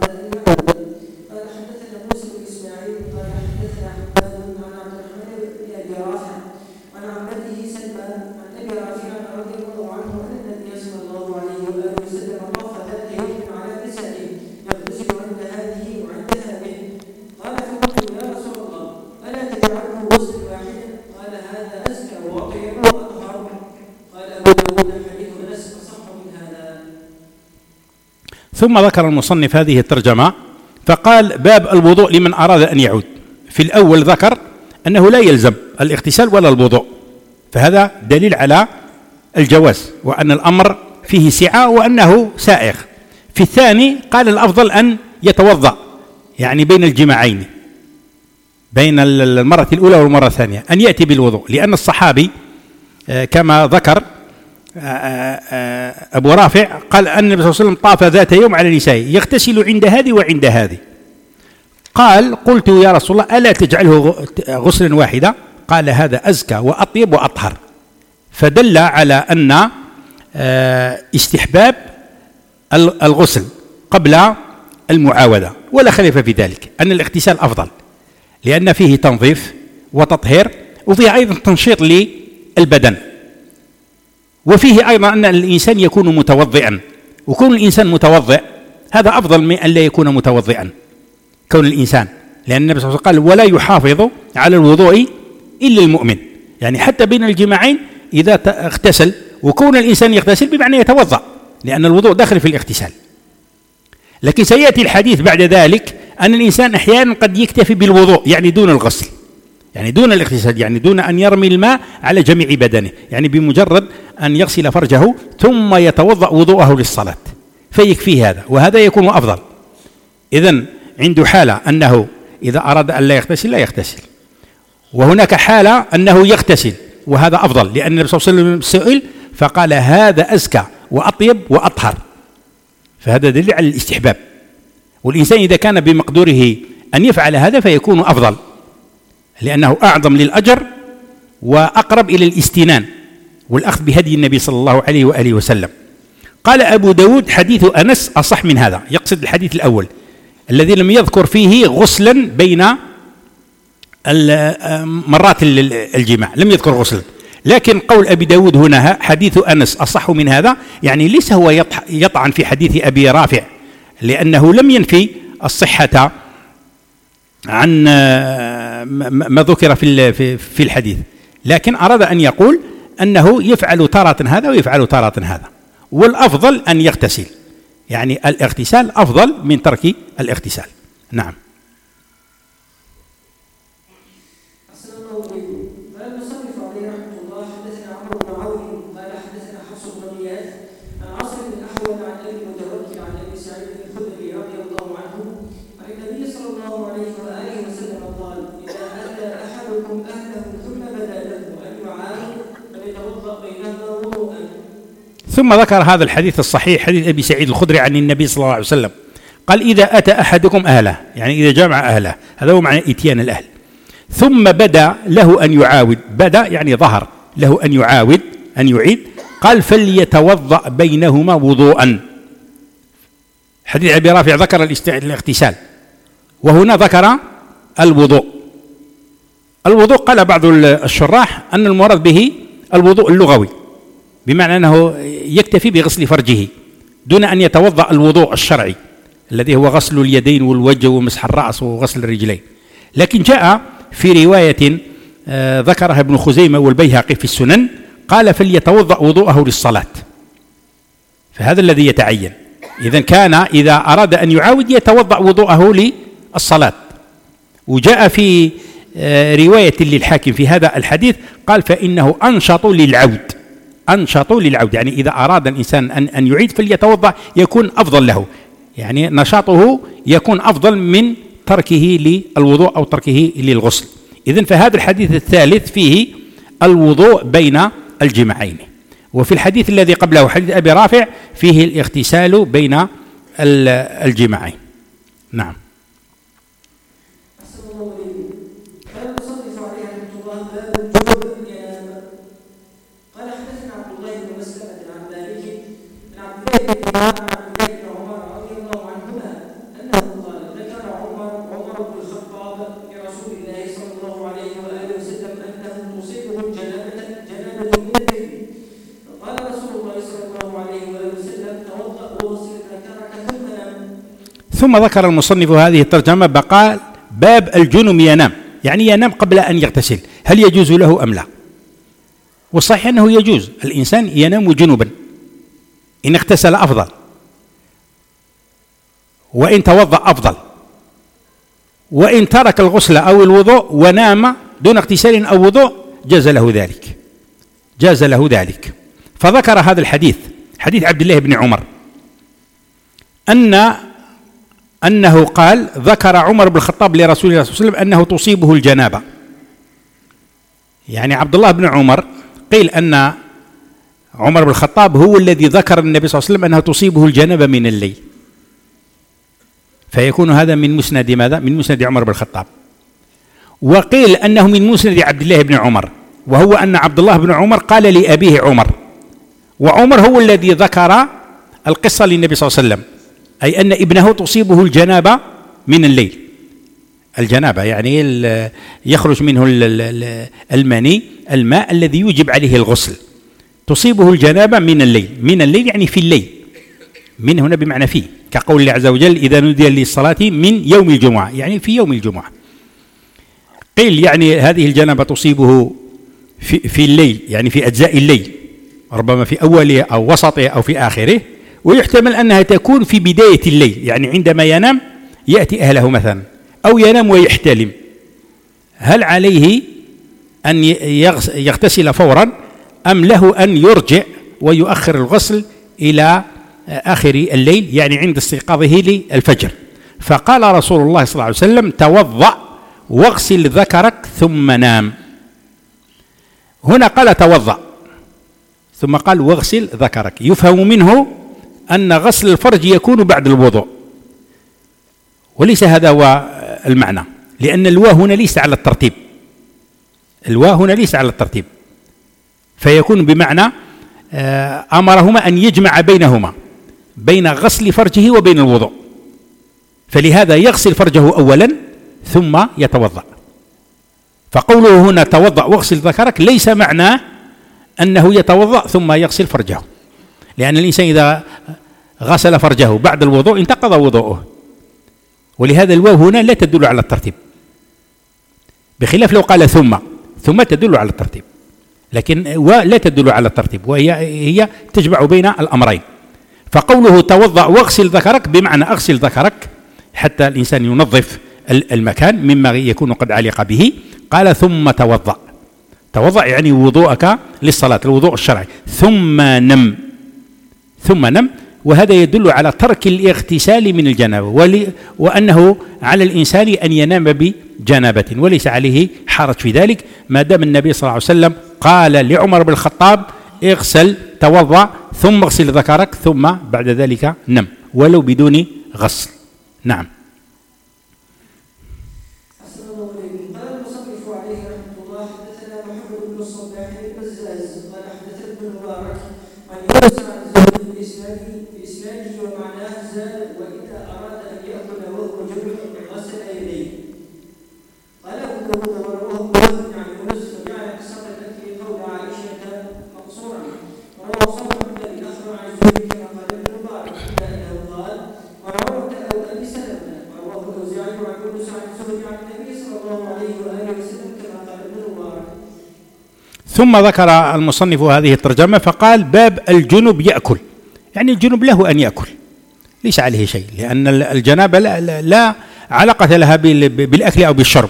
ثم ذكر المصنف هذه الترجمة فقال: باب الوضوء لمن أراد أن يعود. في الأول ذكر أنه لا يلزم الاغتسال ولا الوضوء، فهذا دليل على الجواز وأن الأمر فيه سعة وأنه سائغ. في الثاني قال الأفضل أن يتوضأ، يعني بين الجماعين، بين المرة الأولى والمرة الثانية، أن يأتي بالوضوء، لأن الصحابي كما ذكر أبو رافع قال أن النبي صلى الله عليه وسلم طاف ذات يوم على نسائه يغتسل عند هذه وعند هذه. قال: قلت يا رسول الله ألا تجعله غسلا واحدا؟ قال: هذا أزكى وأطيب وأطهر. فدل على أن استحباب الغسل قبل المعاودة، ولا خلاف في ذلك أن الاغتسال أفضل، لأن فيه تنظيف وتطهير، وفيه أيضا تنشيط للبدن، وفيه أيضا أن الإنسان يكون متوضئا، وكون الإنسان متوضئ هذا أفضل من أن لا يكون متوضئا كون الإنسان، لأن النبي صلى الله عليه وسلم قال: ولا يحافظ على الوضوء إلا المؤمن، يعني حتى بين الجماعين إذا اغتسل، وكون الإنسان يغتسل بمعنى يتوضأ، لأن الوضوء داخل في الاغتسال. لكن سيأتي الحديث بعد ذلك أن الإنسان أحيانا قد يكتفي بالوضوء، يعني دون الغسل، يعني دون الاغتسال، يعني دون أن يرمي الماء على جميع بدنه، يعني بمجرد أن يغسل فرجه ثم يتوضأ وضوءه للصلاة فيكفيه هذا، وهذا يكون أفضل. إذن عنده حالة أنه إذا أراد أن لا يغتسل لا يغتسل، وهناك حالة أنه يغتسل، وهذا أفضل، لأن النبي صلى الله عليه وسلم سئل فقال: هذا أزكى وأطيب وأطهر، فهذا دليل على الاستحباب. والإنسان إذا كان بمقدوره أن يفعل هذا فيكون أفضل، لأنه أعظم للأجر وأقرب إلى الاستنان والأخذ بهدي النبي صلى الله عليه وآله وسلم. قال أبو داود: حديث أنس أصح من هذا، يقصد الحديث الأول الذي لم يذكر فيه غسلا بين مرات الجماع، لم يذكر غسلا، لكن قول أبي داود هنا حديث أنس أصح من هذا، يعني ليس هو يطعن في حديث أبي رافع، لأنه لم ينفي الصحة عن ما ذكر في الحديث، لكن أراد أن يقول أنه يفعل تارة هذا ويفعل تارة هذا، والأفضل أن يغتسل، يعني الاغتسال أفضل من ترك الاغتسال. نعم. ثم ذكر هذا الحديث الصحيح، حديث أبي سعيد الخدري عن النبي صلى الله عليه وسلم قال: إذا أتى أحدكم أهله، يعني إذا جمع أهله، هذا هو معنى إتيان الأهل، ثم بدا له أن يعاود، بدا يعني ظهر له أن يعاود أن يعيد، قال: فليتوضأ بينهما وضوءا. حديث أبي رافع ذكر الاغتسال، وهنا ذكر الوضوء. الوضوء قال بعض الشراح أن المراد به الوضوء اللغوي، بمعنى أنه يكتفي بغسل فرجه دون أن يتوضأ الوضوء الشرعي الذي هو غسل اليدين والوجه ومسح الرأس وغسل الرجلين. لكن جاء في رواية ذكرها ابن خزيمة والبيهقي في السنن قال فليتوضأ وضوءه للصلاة، فهذا الذي يتعين. إذن كان إذا أراد أن يعاود يتوضأ وضوءه للصلاة. وجاء في رواية للحاكم في هذا الحديث قال فإنه أنشط للعود، أنشط للعود، يعني إذا أراد الإنسان أن يعيد فليتوضأ يكون أفضل له، يعني نشاطه يكون أفضل من تركه للوضوء أو تركه للغسل. إذن فهذا الحديث الثالث فيه الوضوء بين الجماعين. وفي الحديث الذي قبله حديث أبي رافع فيه الاغتسال بين الجماعين. نعم. ثم ذكر المصنف هذه الترجمة بقى باب الجنم ينام، يعني ينام قبل أن يغتسل، هل يجوز له أم لا؟ والصحيح أنه يجوز، الإنسان ينام جنبا، إن اغتسل أفضل، وإن توضأ أفضل، وإن ترك الغسل أو الوضوء ونام دون اغتسال أو وضوء جاز له ذلك، جاز له ذلك. فذكر هذا الحديث، حديث عبد الله بن عمر، أنه قال ذكر عمر بن الخطاب لرسول الله صلى الله عليه وسلم أنه تصيبه الجنابة. يعني عبد الله بن عمر قيل أن عمر بن الخطاب هو الذي ذكر النبي صلى الله عليه وسلم أنه تصيبه الجنابة من الليل، فيكون هذا من مسند ماذا؟ من مسند عمر بن الخطاب. وقيل أنه من مسند عبد الله بن عمر، وهو أن عبد الله بن عمر قال لأبيه عمر، وعمر هو الذي ذكر القصة للنبي صلى الله عليه وسلم، أي أن ابنه تصيبه الجنابة من الليل. الجنابة يعني يخرج منه المني، الماء الذي يوجب عليه الغسل، تصيبه الجنابة من الليل. من الليل يعني في الليل، من هنا بمعنى فيه، كقول الله عز وجل إذا نودي للصلاة من يوم الجمعة، يعني في يوم الجمعة. قيل يعني هذه الجنابة تصيبه في الليل، يعني في أجزاء الليل، ربما في أوله أو وسطه أو في آخره، ويحتمل أنها تكون في بداية الليل، يعني عندما ينام يأتي أهله مثلا، أو ينام ويحتلم، هل عليه أن يغتسل فورا أم له أن يرجع ويؤخر الغسل إلى آخر الليل، يعني عند استيقاظه للفجر؟ فقال رسول الله صلى الله عليه وسلم توضأ واغسل ذكرك ثم نام. هنا قال توضأ ثم قال واغسل ذكرك، يفهم منه أن غسل الفرج يكون بعد الوضوء، وليس هذا هو المعنى، لأن الواو هنا ليس على الترتيب، الواو هنا ليس على الترتيب، فيكون بمعنى أمرهما أن يجمع بينهما، بين غسل فرجه وبين الوضوء، فلهذا يغسل فرجه أولا ثم يتوضأ. فقوله هنا توضأ واغسل ذكرك ليس معناه أنه يتوضأ ثم يغسل فرجه، لأن الإنسان إذا غسل فرجه بعد الوضوء انتقض وضوءه، ولهذا الواو هنا لا تدل على الترتيب، بخلاف لو قال ثم تدل على الترتيب، لكن لا تدل على الترتيب، وهي تجمع بين الأمرين. فقوله توضأ واغسل ذكرك بمعنى أغسل ذكرك حتى الإنسان ينظف المكان مما يكون قد علق به. قال ثم توضأ، توضأ يعني وضوءك للصلاة، الوضوء الشرعي، ثم نم، وهذا يدل على ترك الاغتسال من الجنابة، وأنه على الإنسان أن ينام بجنابة وليس عليه حرج في ذلك، ما دام النبي صلى الله عليه وسلم قال لعمر بن الخطاب اغسل توضأ ثم اغسل ذكرك ثم بعد ذلك نم ولو بدون غسل. نعم. ثم ذكر المصنف هذه الترجمة فقال: باب الجنب يأكل، يعني الجنب له أن يأكل، ليس عليه شيء، لأن الجنابة لا علاقة لها بالأكل أو بالشرب.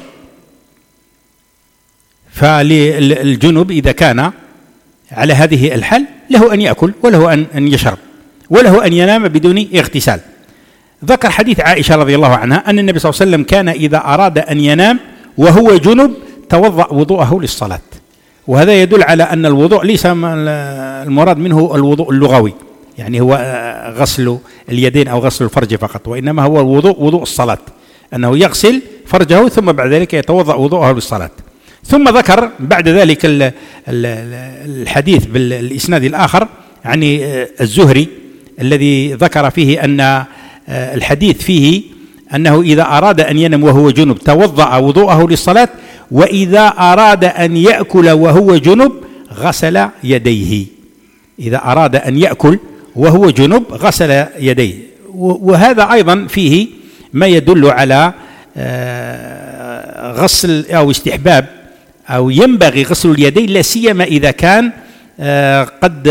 فالجنب إذا كان على هذه الحال له أن يأكل وله أن يشرب وله أن ينام بدون اغتسال. ذكر حديث عائشة رضي الله عنها أن النبي صلى الله عليه وسلم كان إذا أراد أن ينام وهو جنب توضأ وضوءه للصلاة. وهذا يدل على أن الوضوء ليس المراد منه الوضوء اللغوي، يعني هو غسل اليدين أو غسل الفرج فقط، وإنما هو الوضوء وضوء الصلاة، أنه يغسل فرجه ثم بعد ذلك يتوضأ وضوءه للصلاة. ثم ذكر بعد ذلك الحديث بالإسناد الآخر عن الزهري الذي ذكر فيه أن الحديث فيه أنه إذا أراد أن ينام وهو جنب توضأ وضوءه للصلاة، وإذا أراد أن يأكل وهو جنب غسل يديه. إذا أراد أن يأكل وهو جنب غسل يديه. وهذا أيضا فيه ما يدل على غسل أو استحباب أو ينبغي غسل اليدين، لا سيما إذا كان قد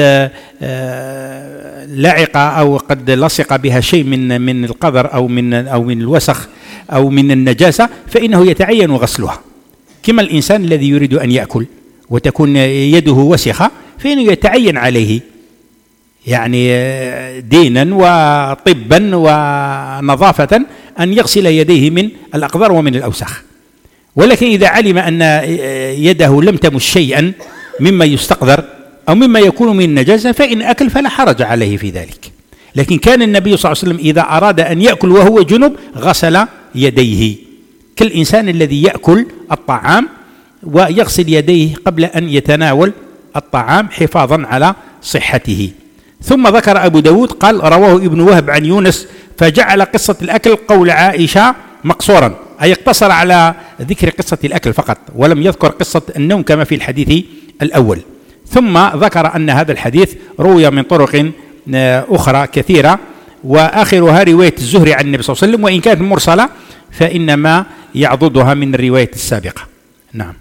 لعق أو قد لصق بها شيء من القذر أو من الوسخ أو من النجاسة، فإنه يتعين غسلها. كما الإنسان الذي يريد أن يأكل وتكون يده وسخة فإنه يتعين عليه يعني دينا وطبا ونظافة أن يغسل يديه من الأقذار ومن الأوساخ. ولكن إذا علم أن يده لم تمس شيئا مما يستقذر أو مما يكون من النجاسة فإن أكل فلا حرج عليه في ذلك. لكن كان النبي صلى الله عليه وسلم إذا أراد أن يأكل وهو جنب غسل يديه، كالإنسان الذي يأكل الطعام ويغسل يديه قبل أن يتناول الطعام حفاظا على صحته. ثم ذكر أبو داود قال: رواه ابن وهب عن يونس فجعل قصة الأكل قول عائشة مقصورا، أي اقتصر على ذكر قصة الأكل فقط ولم يذكر قصة النوم كما في الحديث الأول. ثم ذكر أن هذا الحديث روي من طرق أخرى كثيرة، وآخرها رواية الزهري عن النبي صلى الله عليه وسلم، وإن كانت مرسلة فإنما يعضدها من الرواية السابقة. نعم،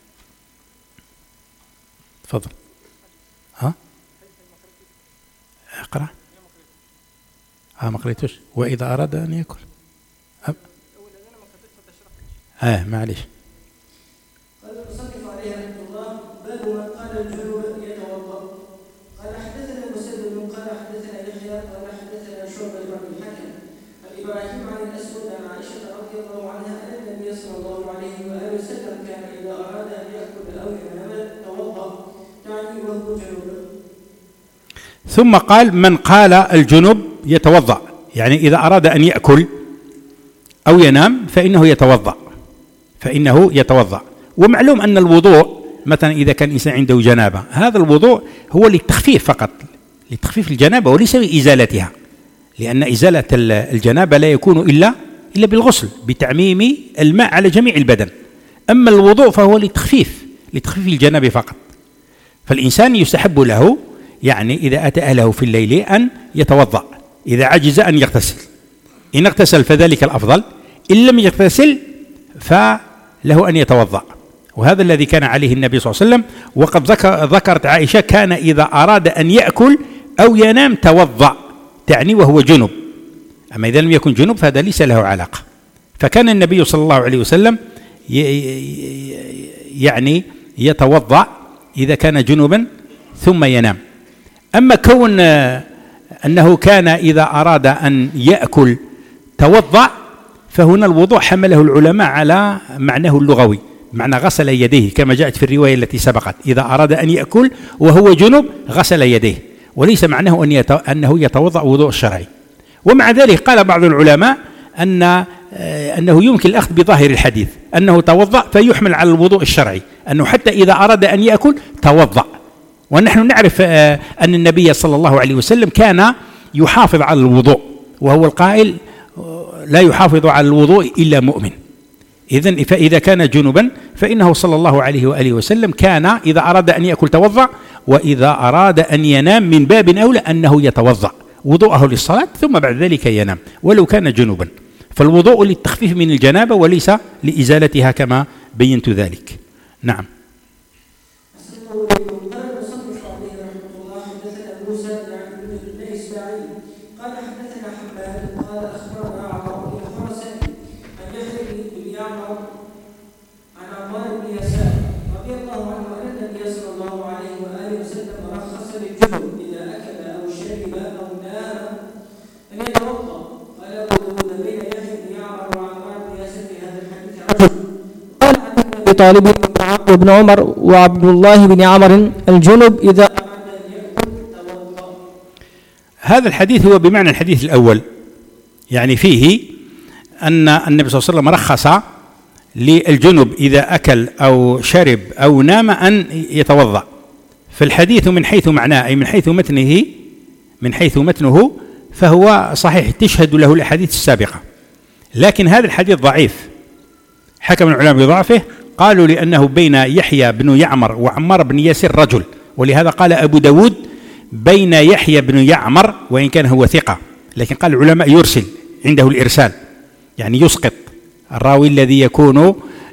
تفضل. ها اقرأ. ما قريتوش. وإذا أراد أن يأكل معلش. قال المصنف عليه رحمه الله: باب من قال الجنوب يتوضا. قال حدثنا مسدد قال حدثنا يحيى قال حدثنا شعبة بن الحكم عن ابراهيم عن الاسود عن عائشة رضي الله عنها ان النبي صلى الله عليه واله وسلم كان اذا اراد ان ياكل او ينام توضا، تعني وهو جنوب. ثم قال: من قال الجنوب يتوضا، يعني إذا أراد أن يأكل أو ينام فإنه يتوضا. ومعلوم أن الوضوء مثلا إذا كان الإنسان عنده جنابة، هذا الوضوء هو للتخفيف فقط، لتخفيف الجنابة وليس لإزالتها، لأن إزالة الجنابة لا يكون إلا بالغسل بتعميم الماء على جميع البدن. أما الوضوء فهو لتخفيف الجنابة فقط. فالإنسان يستحب له يعني إذا أتى أهله في الليل أن يتوضأ، إذا عجز أن يغتسل، إن اغتسل فذلك الأفضل، إن لم يغتسل فله أن يتوضأ. وهذا الذي كان عليه النبي صلى الله عليه وسلم. وقد ذكرت عائشة كان إذا أراد أن يأكل أو ينام توضأ، تعني وهو جنب. أما إذا لم يكن جنب فهذا ليس له علاقة. فكان النبي صلى الله عليه وسلم يعني يتوضأ إذا كان جنبا ثم ينام. أما كون أنه كان إذا أراد أن يأكل توضأ، فهنا الوضوء حمله العلماء على معناه اللغوي، معنى غسل يديه، كما جاءت في الرواية التي سبقت: إذا أراد أن يأكل وهو جنب غسل يديه، وليس معناه أنه يتوضأ وضوء الشرعي. ومع ذلك قال بعض العلماء أنه يمكن الأخذ بظاهر الحديث أنه توضأ فيحمل على الوضوء الشرعي، أنه حتى إذا أراد أن يأكل توضأ. ونحن نعرف أن النبي صلى الله عليه وسلم كان يحافظ على الوضوء، وهو القائل: لا يحافظ على الوضوء إلا مؤمن. فإذا كان جنبا فإنه صلى الله عليه وآله وسلم كان إذا أراد أن يأكل توضأ، وإذا أراد أن ينام من باب أولى أنه يتوضأ وضوءه للصلاة ثم بعد ذلك ينام ولو كان جنوبا. فالوضوء للتخفيف من الجنابة وليس لإزالتها كما بينت ذلك. نعم. أن يتوضأ. قال أبو داود بين يحيى بن يعمر وعمار بن ياسر في هذا الحديث رجل. قال عن أبي طالب وابن عمر وعبد الله بن عمر الجنب إذا أراد أن يأكل توضأ. هذا الحديث هو بمعنى الحديث الأول، يعني فيه أن النبي صلى الله عليه وسلم رخص للجنب إذا أكل أو شرب أو نام أن يتوضأ. فالحديث من حيث معناه أي من حيث متنه فهو صحيح تشهد له الأحاديث السابقة، لكن هذا الحديث ضعيف، حكم العلماء بضعفه، قالوا لأنه بين يحيى بن يعمر وعمار بن ياسر رجل، ولهذا قال أبو داود بين يحيى بن يعمر وإن كان هو ثقة، لكن قال العلماء يرسل، عنده الإرسال، يعني يسقط الراوي الذي يكون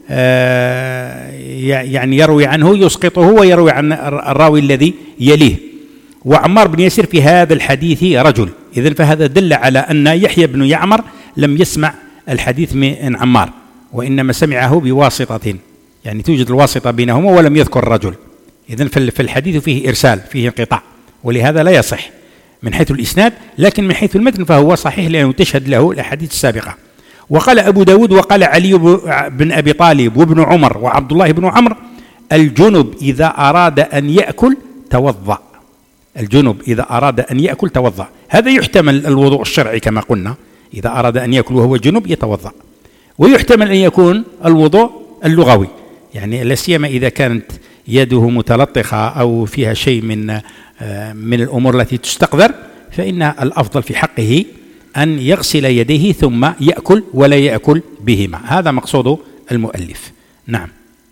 يعني يروي عنه يسقطه ويروي عن الراوي الذي يليه. وعمار بن ياسر في هذا الحديث رجل، إذن فهذا دل على أن يحيى بن يعمر لم يسمع الحديث من عمار، وإنما سمعه بواسطة، يعني توجد الواسطة بينهما ولم يذكر الرجل. إذن فالحديث فيه إرسال، فيه انقطاع، ولهذا لا يصح من حيث الإسناد، لكن من حيث المتن فهو صحيح لأنه تشهد له الأحاديث السابقة. وقال أبو داود وقال علي بن أبي طالب وابن عمر وعبد الله بن عمر الجنب إذا أراد أن يأكل توضأ. الجنب إذا أراد أن يأكل توضأ. هذا يحتمل الوضوء الشرعي كما قلنا، إذا أراد أن يأكل وهو جنب يتوضأ، ويحتمل أن يكون الوضوء اللغوي، يعني لا سيما إذا كانت يده متلطخة أو فيها شيء من الأمور التي تستقذر، فإن الأفضل في حقه أن يغسل يديه ثم يأكل ولا يأكل بهما. هذا مقصود المؤلف. نعم.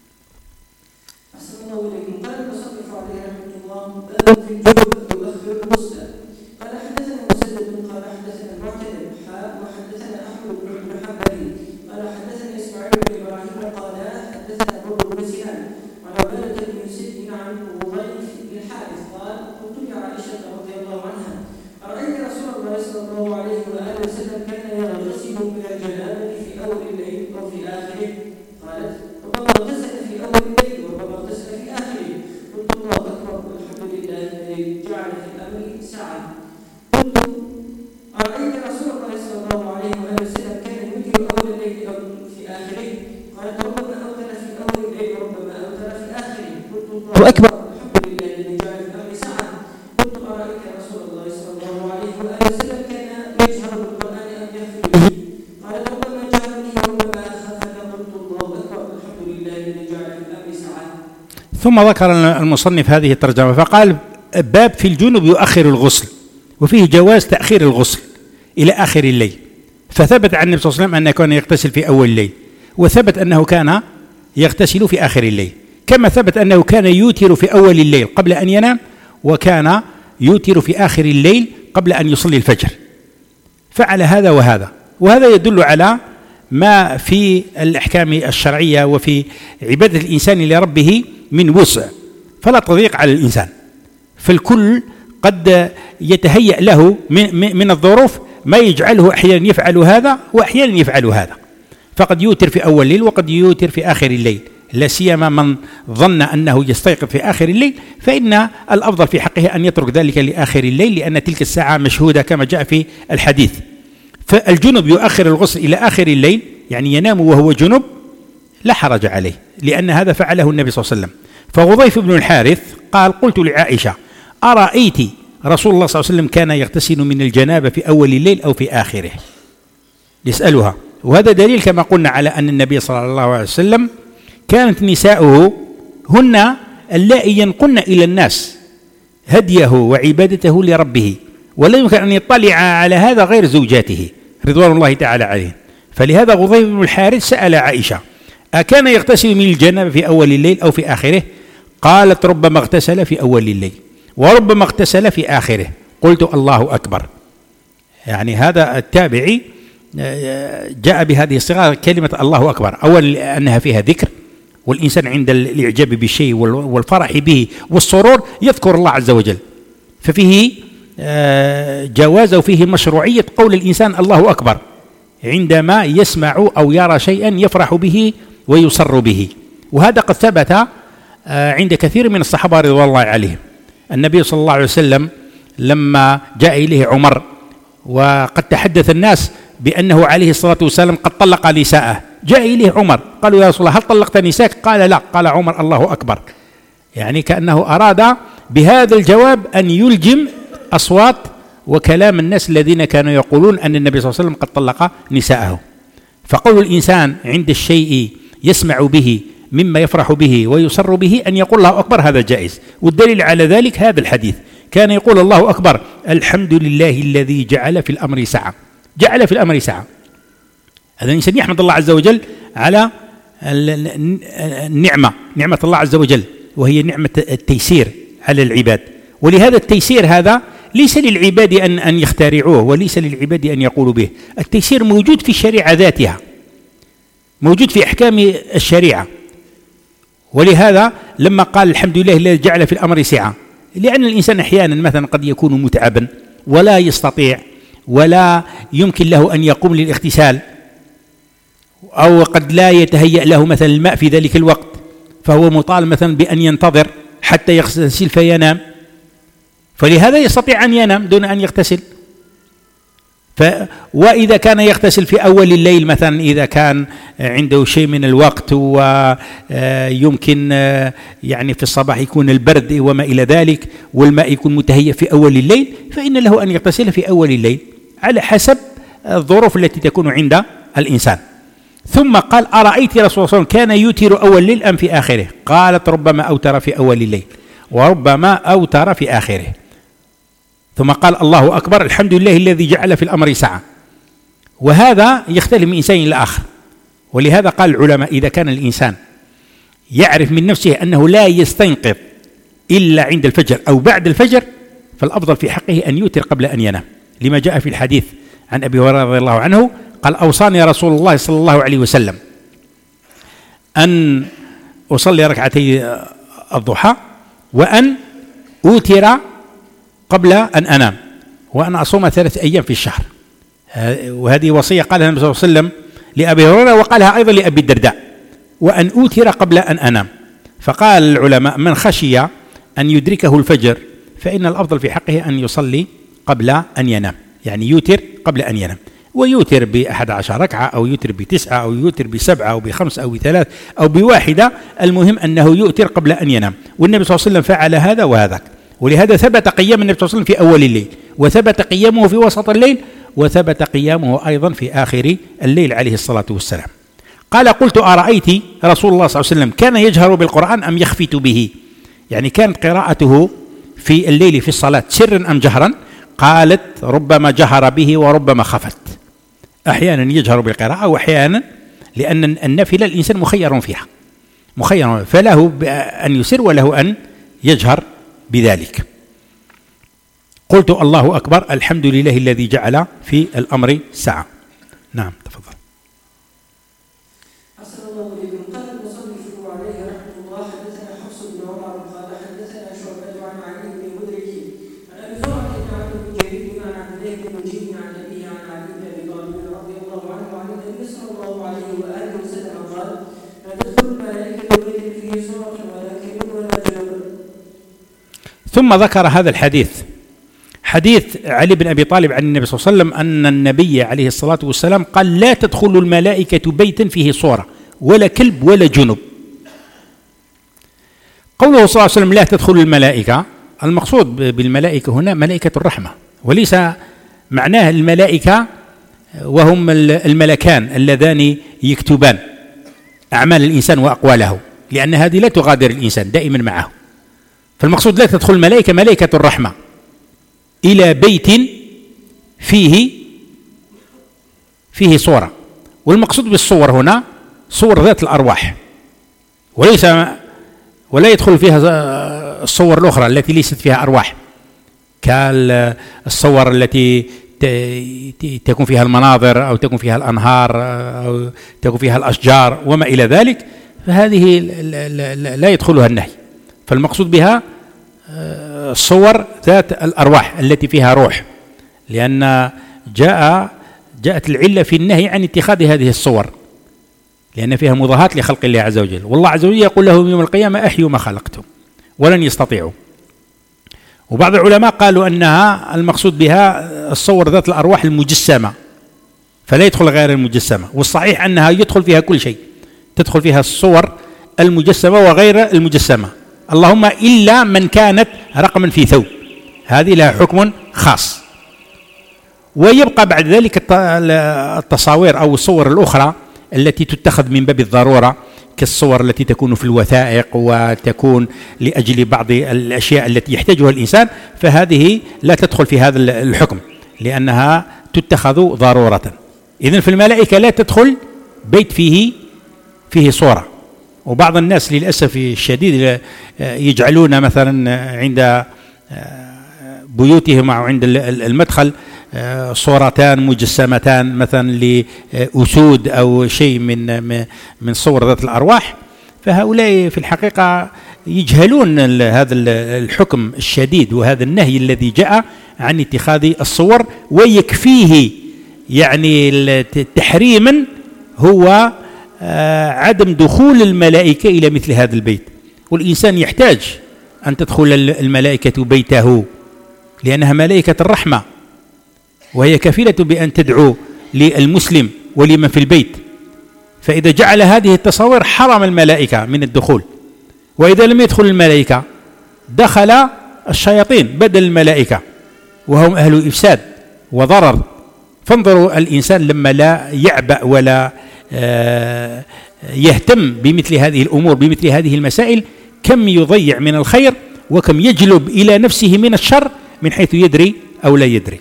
أكبر. ثم ذكر المصنف هذه الترجمة فقال باب في الجنب يؤخر الغسل، وفيه جواز تأخير الغسل إلى آخر الليل. فثبت عن النبي صلى الله عليه وسلم أنه كان يغتسل في أول الليل، وثبت أنه كان يغتسل في آخر الليل، كما ثبت أنه كان يوتر في أول الليل قبل أن ينام، وكان يوتر في آخر الليل قبل أن يصلي الفجر. فعل هذا وهذا، وهذا يدل على ما في الأحكام الشرعية وفي عبادة الإنسان لربه من وسع، فلا تضيق على الإنسان، فالكل قد يتهيأ له من الظروف ما يجعله أحيانا يفعل هذا وأحيانا يفعل هذا، فقد يوتر في أول الليل وقد يوتر في آخر الليل، لا سيما من ظن أنه يستيقظ في آخر الليل، فإن الأفضل في حقه أن يترك ذلك لآخر الليل، لأن تلك الساعة مشهودة كما جاء في الحديث. فالجنب يؤخر الغسل إلى آخر الليل، يعني ينام وهو جنب، لا حرج عليه، لأن هذا فعله النبي صلى الله عليه وسلم. فغضيف بن الحارث قال قلت لعائشة أرأيت رسول الله صلى الله عليه وسلم كان يغتسل من الجنابة في أول الليل أو في آخره؟ يسألها، وهذا دليل كما قلنا على أن النبي صلى الله عليه وسلم كانت نساؤه هن اللائي ينقلن إلى الناس هديه وعبادته لربه، ولا يمكن أن يطلع على هذا غير زوجاته رضوان الله تعالى عليهم. فلهذا غضيف بن الحارث سأل عائشة أكان يغتسل من الجنابة في أول الليل أو في آخره؟ قالت ربما اغتسل في أول الليل وربما اغتسل في آخره. قلت الله أكبر. يعني هذا التابعي جاء بهذه الصيغة كلمة الله أكبر، أولا أنها فيها ذكر، والإنسان عند الإعجاب بالشيء والفرح به والسرور يذكر الله عز وجل، ففيه جواز وفيه مشروعية قول الإنسان الله أكبر عندما يسمع أو يرى شيئا يفرح به ويسر به. وهذا قد ثبت عند كثير من الصحابة رضوان الله عليهم. النبي صلى الله عليه وسلم لما جاء إليه عمر وقد تحدث الناس بأنه عليه الصلاة والسلام قد طلق نساءه. جاء إليه عمر قالوا يا رسول الله هل طلقت نساءك؟ قال لا. قال عمر الله أكبر، يعني كأنه أراد بهذا الجواب أن يلجم أصوات وكلام الناس الذين كانوا يقولون أن النبي صلى الله عليه وسلم قد طلق نساءه. فقول الإنسان عند الشيء يسمع به مما يفرح به ويسر به أن يقول الله أكبر، هذا جائز. والدليل على ذلك هذا الحديث، كان يقول الله أكبر الحمد لله الذي جعل في الأمر سعة. جعل في الأمر سعة، هذا الإنسان يحمد الله عز وجل على النعمة، نعمة الله عز وجل، وهي نعمة التيسير على العباد. ولهذا التيسير هذا ليس للعباد أن يخترعوه، وليس للعباد أن يقولوا به. التيسير موجود في الشريعة ذاتها، موجود في أحكام الشريعة. ولهذا لما قال الحمد لله الذي جعل في الأمر سعة، لأن الإنسان أحيانا مثلا قد يكون متعبا ولا يستطيع ولا يمكن له أن يقوم للاغتسال، أو قد لا يتهيأ له مثلا الماء في ذلك الوقت، فهو مطالب مثلا بأن ينتظر حتى يغتسل فينام، فلهذا يستطيع أن ينام دون أن يغتسل. وإذا كان يغتسل في أول الليل مثلا، إذا كان عنده شيء من الوقت ويمكن يعني في الصباح يكون البرد وما إلى ذلك، والماء يكون متهيأ في أول الليل، فإن له أن يغتسل في أول الليل على حسب الظروف التي تكون عند الإنسان. ثم قال أرأيت رسول الله صلى الله عليه وسلم كان يوتر أول الليل أم في آخره؟ قالت ربما أوتر في أول الليل وربما أوتر في آخره. ثم قال الله أكبر الحمد لله الذي جعل في الأمر سعة. وهذا يختلف من إنسان إلى آخر، ولهذا قال العلماء إذا كان الإنسان يعرف من نفسه أنه لا يستيقظ إلا عند الفجر أو بعد الفجر، فالأفضل في حقه أن يوتر قبل أن ينام، لما جاء في الحديث عن أبي هريرة رضي الله عنه قال أوصاني رسول الله صلى الله عليه وسلم أن أصلي ركعتي الضحى، وأن أوتر قبل أن أنام، وأن أصوم 3 أيام في الشهر. وهذه وصية قالها النبي صلى الله عليه وسلم لأبي هريرة، وقالها أيضا لأبي الدرداء، وأن أوتر قبل أن أنام. فقال العلماء من خشي أن يدركه الفجر فإن الأفضل في حقه أن يصلي قبل أن ينام، يعني يوتر قبل أن ينام، ويوتر ب11 ركعة أو يوتر ب9 أو يوتر ب7 أو ب5 أو ب3 أو ب1. المهم أنه يوتر قبل أن ينام. والنبي صلى الله عليه وسلم فعل هذا وهذاك، ولهذا ثبت قيام النبي صلى الله عليه وسلم في أول الليل، وثبت قيامه في وسط الليل، وثبت قيامه أيضا في آخر الليل عليه الصلاة والسلام. قال قلت أرأيت رسول الله صلى الله عليه وسلم كان يجهر بالقرآن أم يخفت به؟ يعني كانت قراءته في الليل في الصلاة سرا أم جهرا؟ قالت ربما جهر به وربما خفت، أحيانا يجهر بالقراءة وأحيانا، لأن النافلة الإنسان مخير فيها، مخير، فله أن يسر وله أن يجهر بذلك. قلت الله أكبر الحمد لله الذي جعل في الأمر سعة. نعم تفضل. أحسن الله إليكم. قال المصنف عليه رحمه الله حدثنا حفص بن عمر قال حدثنا شعبة عن علي بن مدرك عن أبي فرح بن عبد بن جرير عن عبد الله بن مجيب عن أبيه عن علي بن أبي طالب رضي الله عنه عن النبي صلى الله عليه وآله وسلم قال لا تدخل الملائكة بيت فيه صورة ولا كبر ولا جبر. ثم ذكر هذا الحديث، حديث علي بن أبي طالب عن النبي صلى الله عليه وسلم أن النبي عليه الصلاة والسلام قال لا تدخل الملائكة بيتا فيه صورة ولا كلب ولا جنب. قوله صلى الله عليه وسلم لا تدخل الملائكة، المقصود بالملائكة هنا ملائكة الرحمة، وليس معناه الملائكة وهم الملكان اللذان يكتبان أعمال الإنسان وأقواله، لأن هذه لا تغادر الإنسان دائما معه. فالمقصود لا تدخل الملائكة ملائكة الرحمة إلى بيت فيه صورة، والمقصود بالصور هنا صور ذات الأرواح، ولا يدخل فيها الصور الأخرى التي ليست فيها أرواح، كالصور التي تكون فيها المناظر أو تكون فيها الأنهار أو تكون فيها الأشجار وما إلى ذلك، فهذه لا يدخلها النهي. فالمقصود بها الصور ذات الأرواح التي فيها روح، لأن جاءت العلة في النهي عن اتخاذ هذه الصور، لأن فيها مضاهاة لخلق الله عز وجل، والله عز وجل يقول لهم يوم القيامة أحيوا ما خلقتم ولن يستطيعوا. وبعض العلماء قالوا أنها المقصود بها الصور ذات الأرواح المجسمة، فلا يدخل غير المجسمة، والصحيح أنها يدخل فيها كل شيء، تدخل فيها الصور المجسمة وغير المجسمة، اللهم إلا من كانت رقما في ثوب، هذه لها حكم خاص. ويبقى بعد ذلك التصاوير أو الصور الأخرى التي تتخذ من باب الضرورة، كالصور التي تكون في الوثائق وتكون لأجل بعض الأشياء التي يحتاجها الإنسان، فهذه لا تدخل في هذا الحكم لأنها تتخذ ضرورة. إذن في الملائكة لا تدخل بيت فيه صورة. وبعض الناس للأسف الشديد يجعلون مثلا عند بيوتهم أو عند المدخل صورتان مجسمتان مثلا لأسود أو شيء من صور ذات الأرواح، فهؤلاء في الحقيقة يجهلون هذا الحكم الشديد وهذا النهي الذي جاء عن اتخاذ الصور، ويكفيه يعني تحريما هو عدم دخول الملائكة إلى مثل هذا البيت. والإنسان يحتاج أن تدخل الملائكة بيته لأنها ملائكة الرحمة، وهي كفيلة بأن تدعو للمسلم ولمن في البيت، فإذا جعل هذه التصاوير حرم الملائكة من الدخول، وإذا لم يدخل الملائكة دخل الشياطين بدل الملائكة وهم أهل إفساد وضرر. فانظروا الإنسان لما لا يعبأ ولا يهتم بمثل هذه الأمور بمثل هذه المسائل كم يضيع من الخير وكم يجلب إلى نفسه من الشر من حيث يدري أو لا يدري.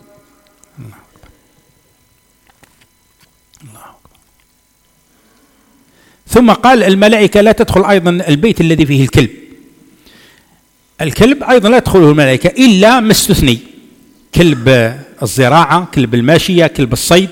ثم قال الملائكة لا تدخل أيضا البيت الذي فيه الكلب. الكلب أيضا لا تدخله الملائكة إلا ما استثني، كلب الزراعة، كلب الماشية، كلب الصيد،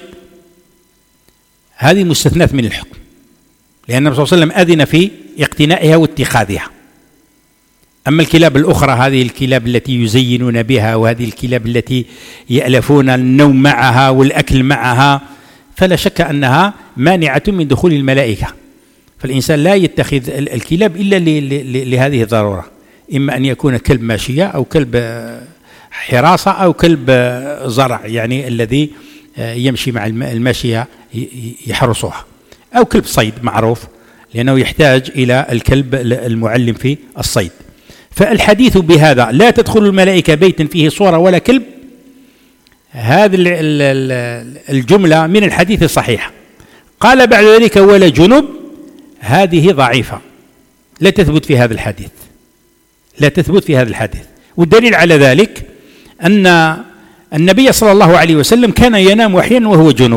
هذه مستثنات من الحكم، لأن النبي صلى الله عليه وسلم أذن في اقتنائها واتخاذها. أما الكلاب الأخرى، هذه الكلاب التي يزينون بها وهذه الكلاب التي يألفون النوم معها والأكل معها، فلا شك أنها مانعة من دخول الملائكة. فالإنسان لا يتخذ الكلاب إلا لهذه الضرورة، إما أن يكون كلب ماشية أو كلب حراسة أو كلب زرع، يعني الذي يمشي مع الماشية يحرسها، أو كلب صيد معروف لأنه يحتاج إلى الكلب المعلم في الصيد. فالحديث بهذا لا تدخل الملائكة بيتا فيه صورة ولا كلب، هذه الجملة من الحديث الصحيح. قال بعد ذلك ولا جنب، هذه ضعيفة لا تثبت في هذا الحديث، لا تثبت في هذا الحديث. والدليل على ذلك أن النبي صلى الله عليه وسلم كان ينام أحيانا وهو جنب،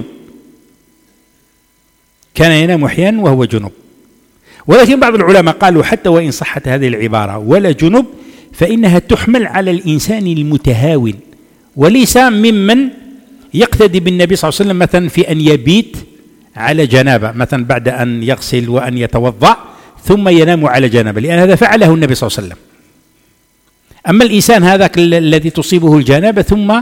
كان ينام أحيانا وهو جنب. ولكن بعض العلماء قالوا حتى وإن صحت هذه العبارة ولا جنب فإنها تحمل على الإنسان المتهاون، وليس ممن يقتدي بالنبي صلى الله عليه وسلم مثلا في أن يبيت على جنابة مثلا بعد أن يغسل وأن يتوضأ ثم ينام على جنابة، لأن هذا فعله النبي صلى الله عليه وسلم. أما الإنسان هذاك الذي تصيبه الجنابة ثم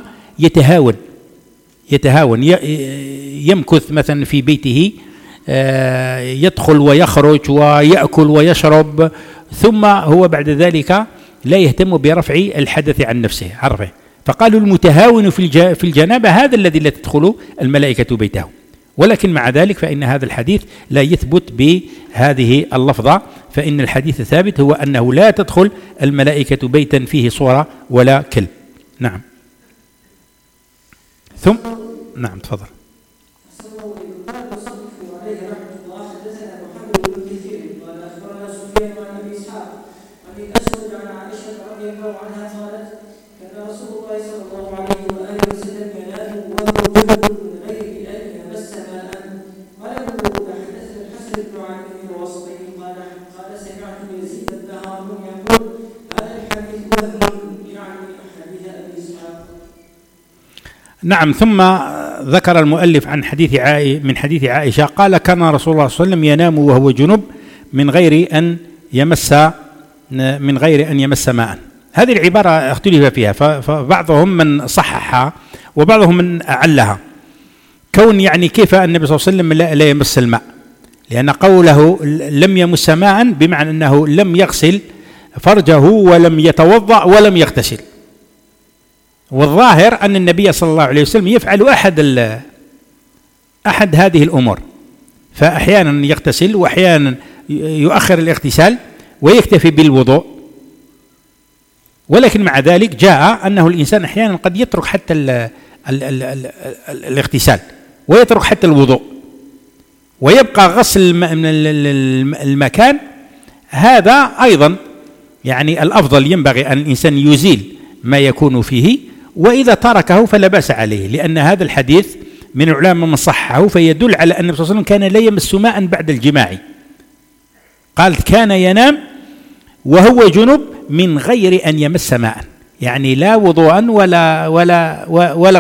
يتهاون يمكث مثلا في بيته، يدخل ويخرج ويأكل ويشرب، ثم هو بعد ذلك لا يهتم برفع الحدث عن نفسه عرفه. فقالوا المتهاون في الجنابة هذا الذي لا تدخل الملائكة بيته. ولكن مع ذلك فإن هذا الحديث لا يثبت بهذه اللفظة، فإن الحديث الثابت هو أنه لا تدخل الملائكة بيتا فيه صورة ولا كلب. نعم. ثم نعم تفضل. نعم. ثم ذكر المؤلف عن من حديث عائشة قال كان رسول الله صلى الله عليه وسلم ينام وهو جنب من غير أن يمس ماء. هذه العبارة اختلف فيها، فبعضهم من صححها وبعضهم من أعلها، كون يعني كيف النبي صلى الله عليه وسلم لا يمس الماء، لأن قوله لم يمس ماء بمعنى أنه لم يغسل فرجه ولم يتوضأ ولم يغتسل. والظاهر أن النبي صلى الله عليه وسلم يفعل أحد هذه الأمور، فأحيانا يغتسل وأحيانا يؤخر الاغتسال ويكتفي بالوضوء. ولكن مع ذلك جاء أنه الإنسان أحيانا قد يترك حتى الاغتسال ويترك حتى الوضوء ويبقى غسل المكان. هذا أيضا يعني الأفضل ينبغي أن الإنسان يزيل ما يكون فيه، وإذا تركه فلا بأس عليه، لأن هذا الحديث من العلماء من صححه فيدل على أن النبي صلى الله عليه وسلم كان لا يمس ماء بعد الجماع. قال كان ينام وهو جنب من غير أن يمس ماء، يعني لا وضوءا ولا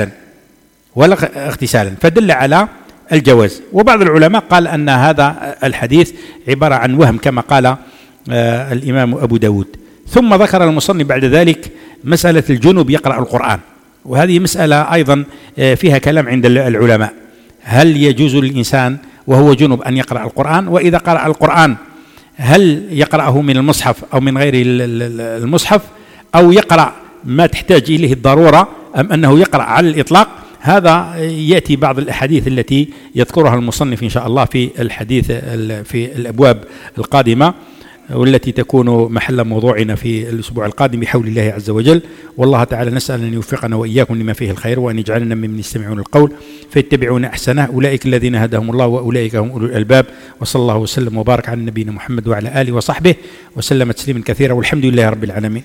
اغتسالا فدل على الجواز. وبعض العلماء قال أن هذا الحديث عبارة عن وهم كما قال الإمام أبو داود. ثم ذكر المصنف بعد ذلك مسألة الجنوب يقرأ القرآن، وهذه مسألة أيضا فيها كلام عند العلماء، هل يجوز للإنسان وهو جنوب أن يقرأ القرآن؟ وإذا قرأ القرآن هل يقرأه من المصحف أو من غير المصحف، أو يقرأ ما تحتاج إليه الضرورة، أم أنه يقرأ على الإطلاق؟ هذا يأتي بعض الأحاديث التي يذكرها المصنف إن شاء الله في الحديث في الأبواب القادمة، والتي تكون محل موضوعنا في الأسبوع القادم بحول الله عز وجل. والله تعالى نسأل أن يوفقنا وإياكم لما فيه الخير، وأن يجعلنا ممن يستمعون القول فيتبعون أحسنه، أولئك الذين هداهم الله وأولئك هم أولو الألباب. وصلى الله وسلم وبارك على نبينا محمد وعلى آله وصحبه وسلم تسليما كثيرا، والحمد لله رب العالمين.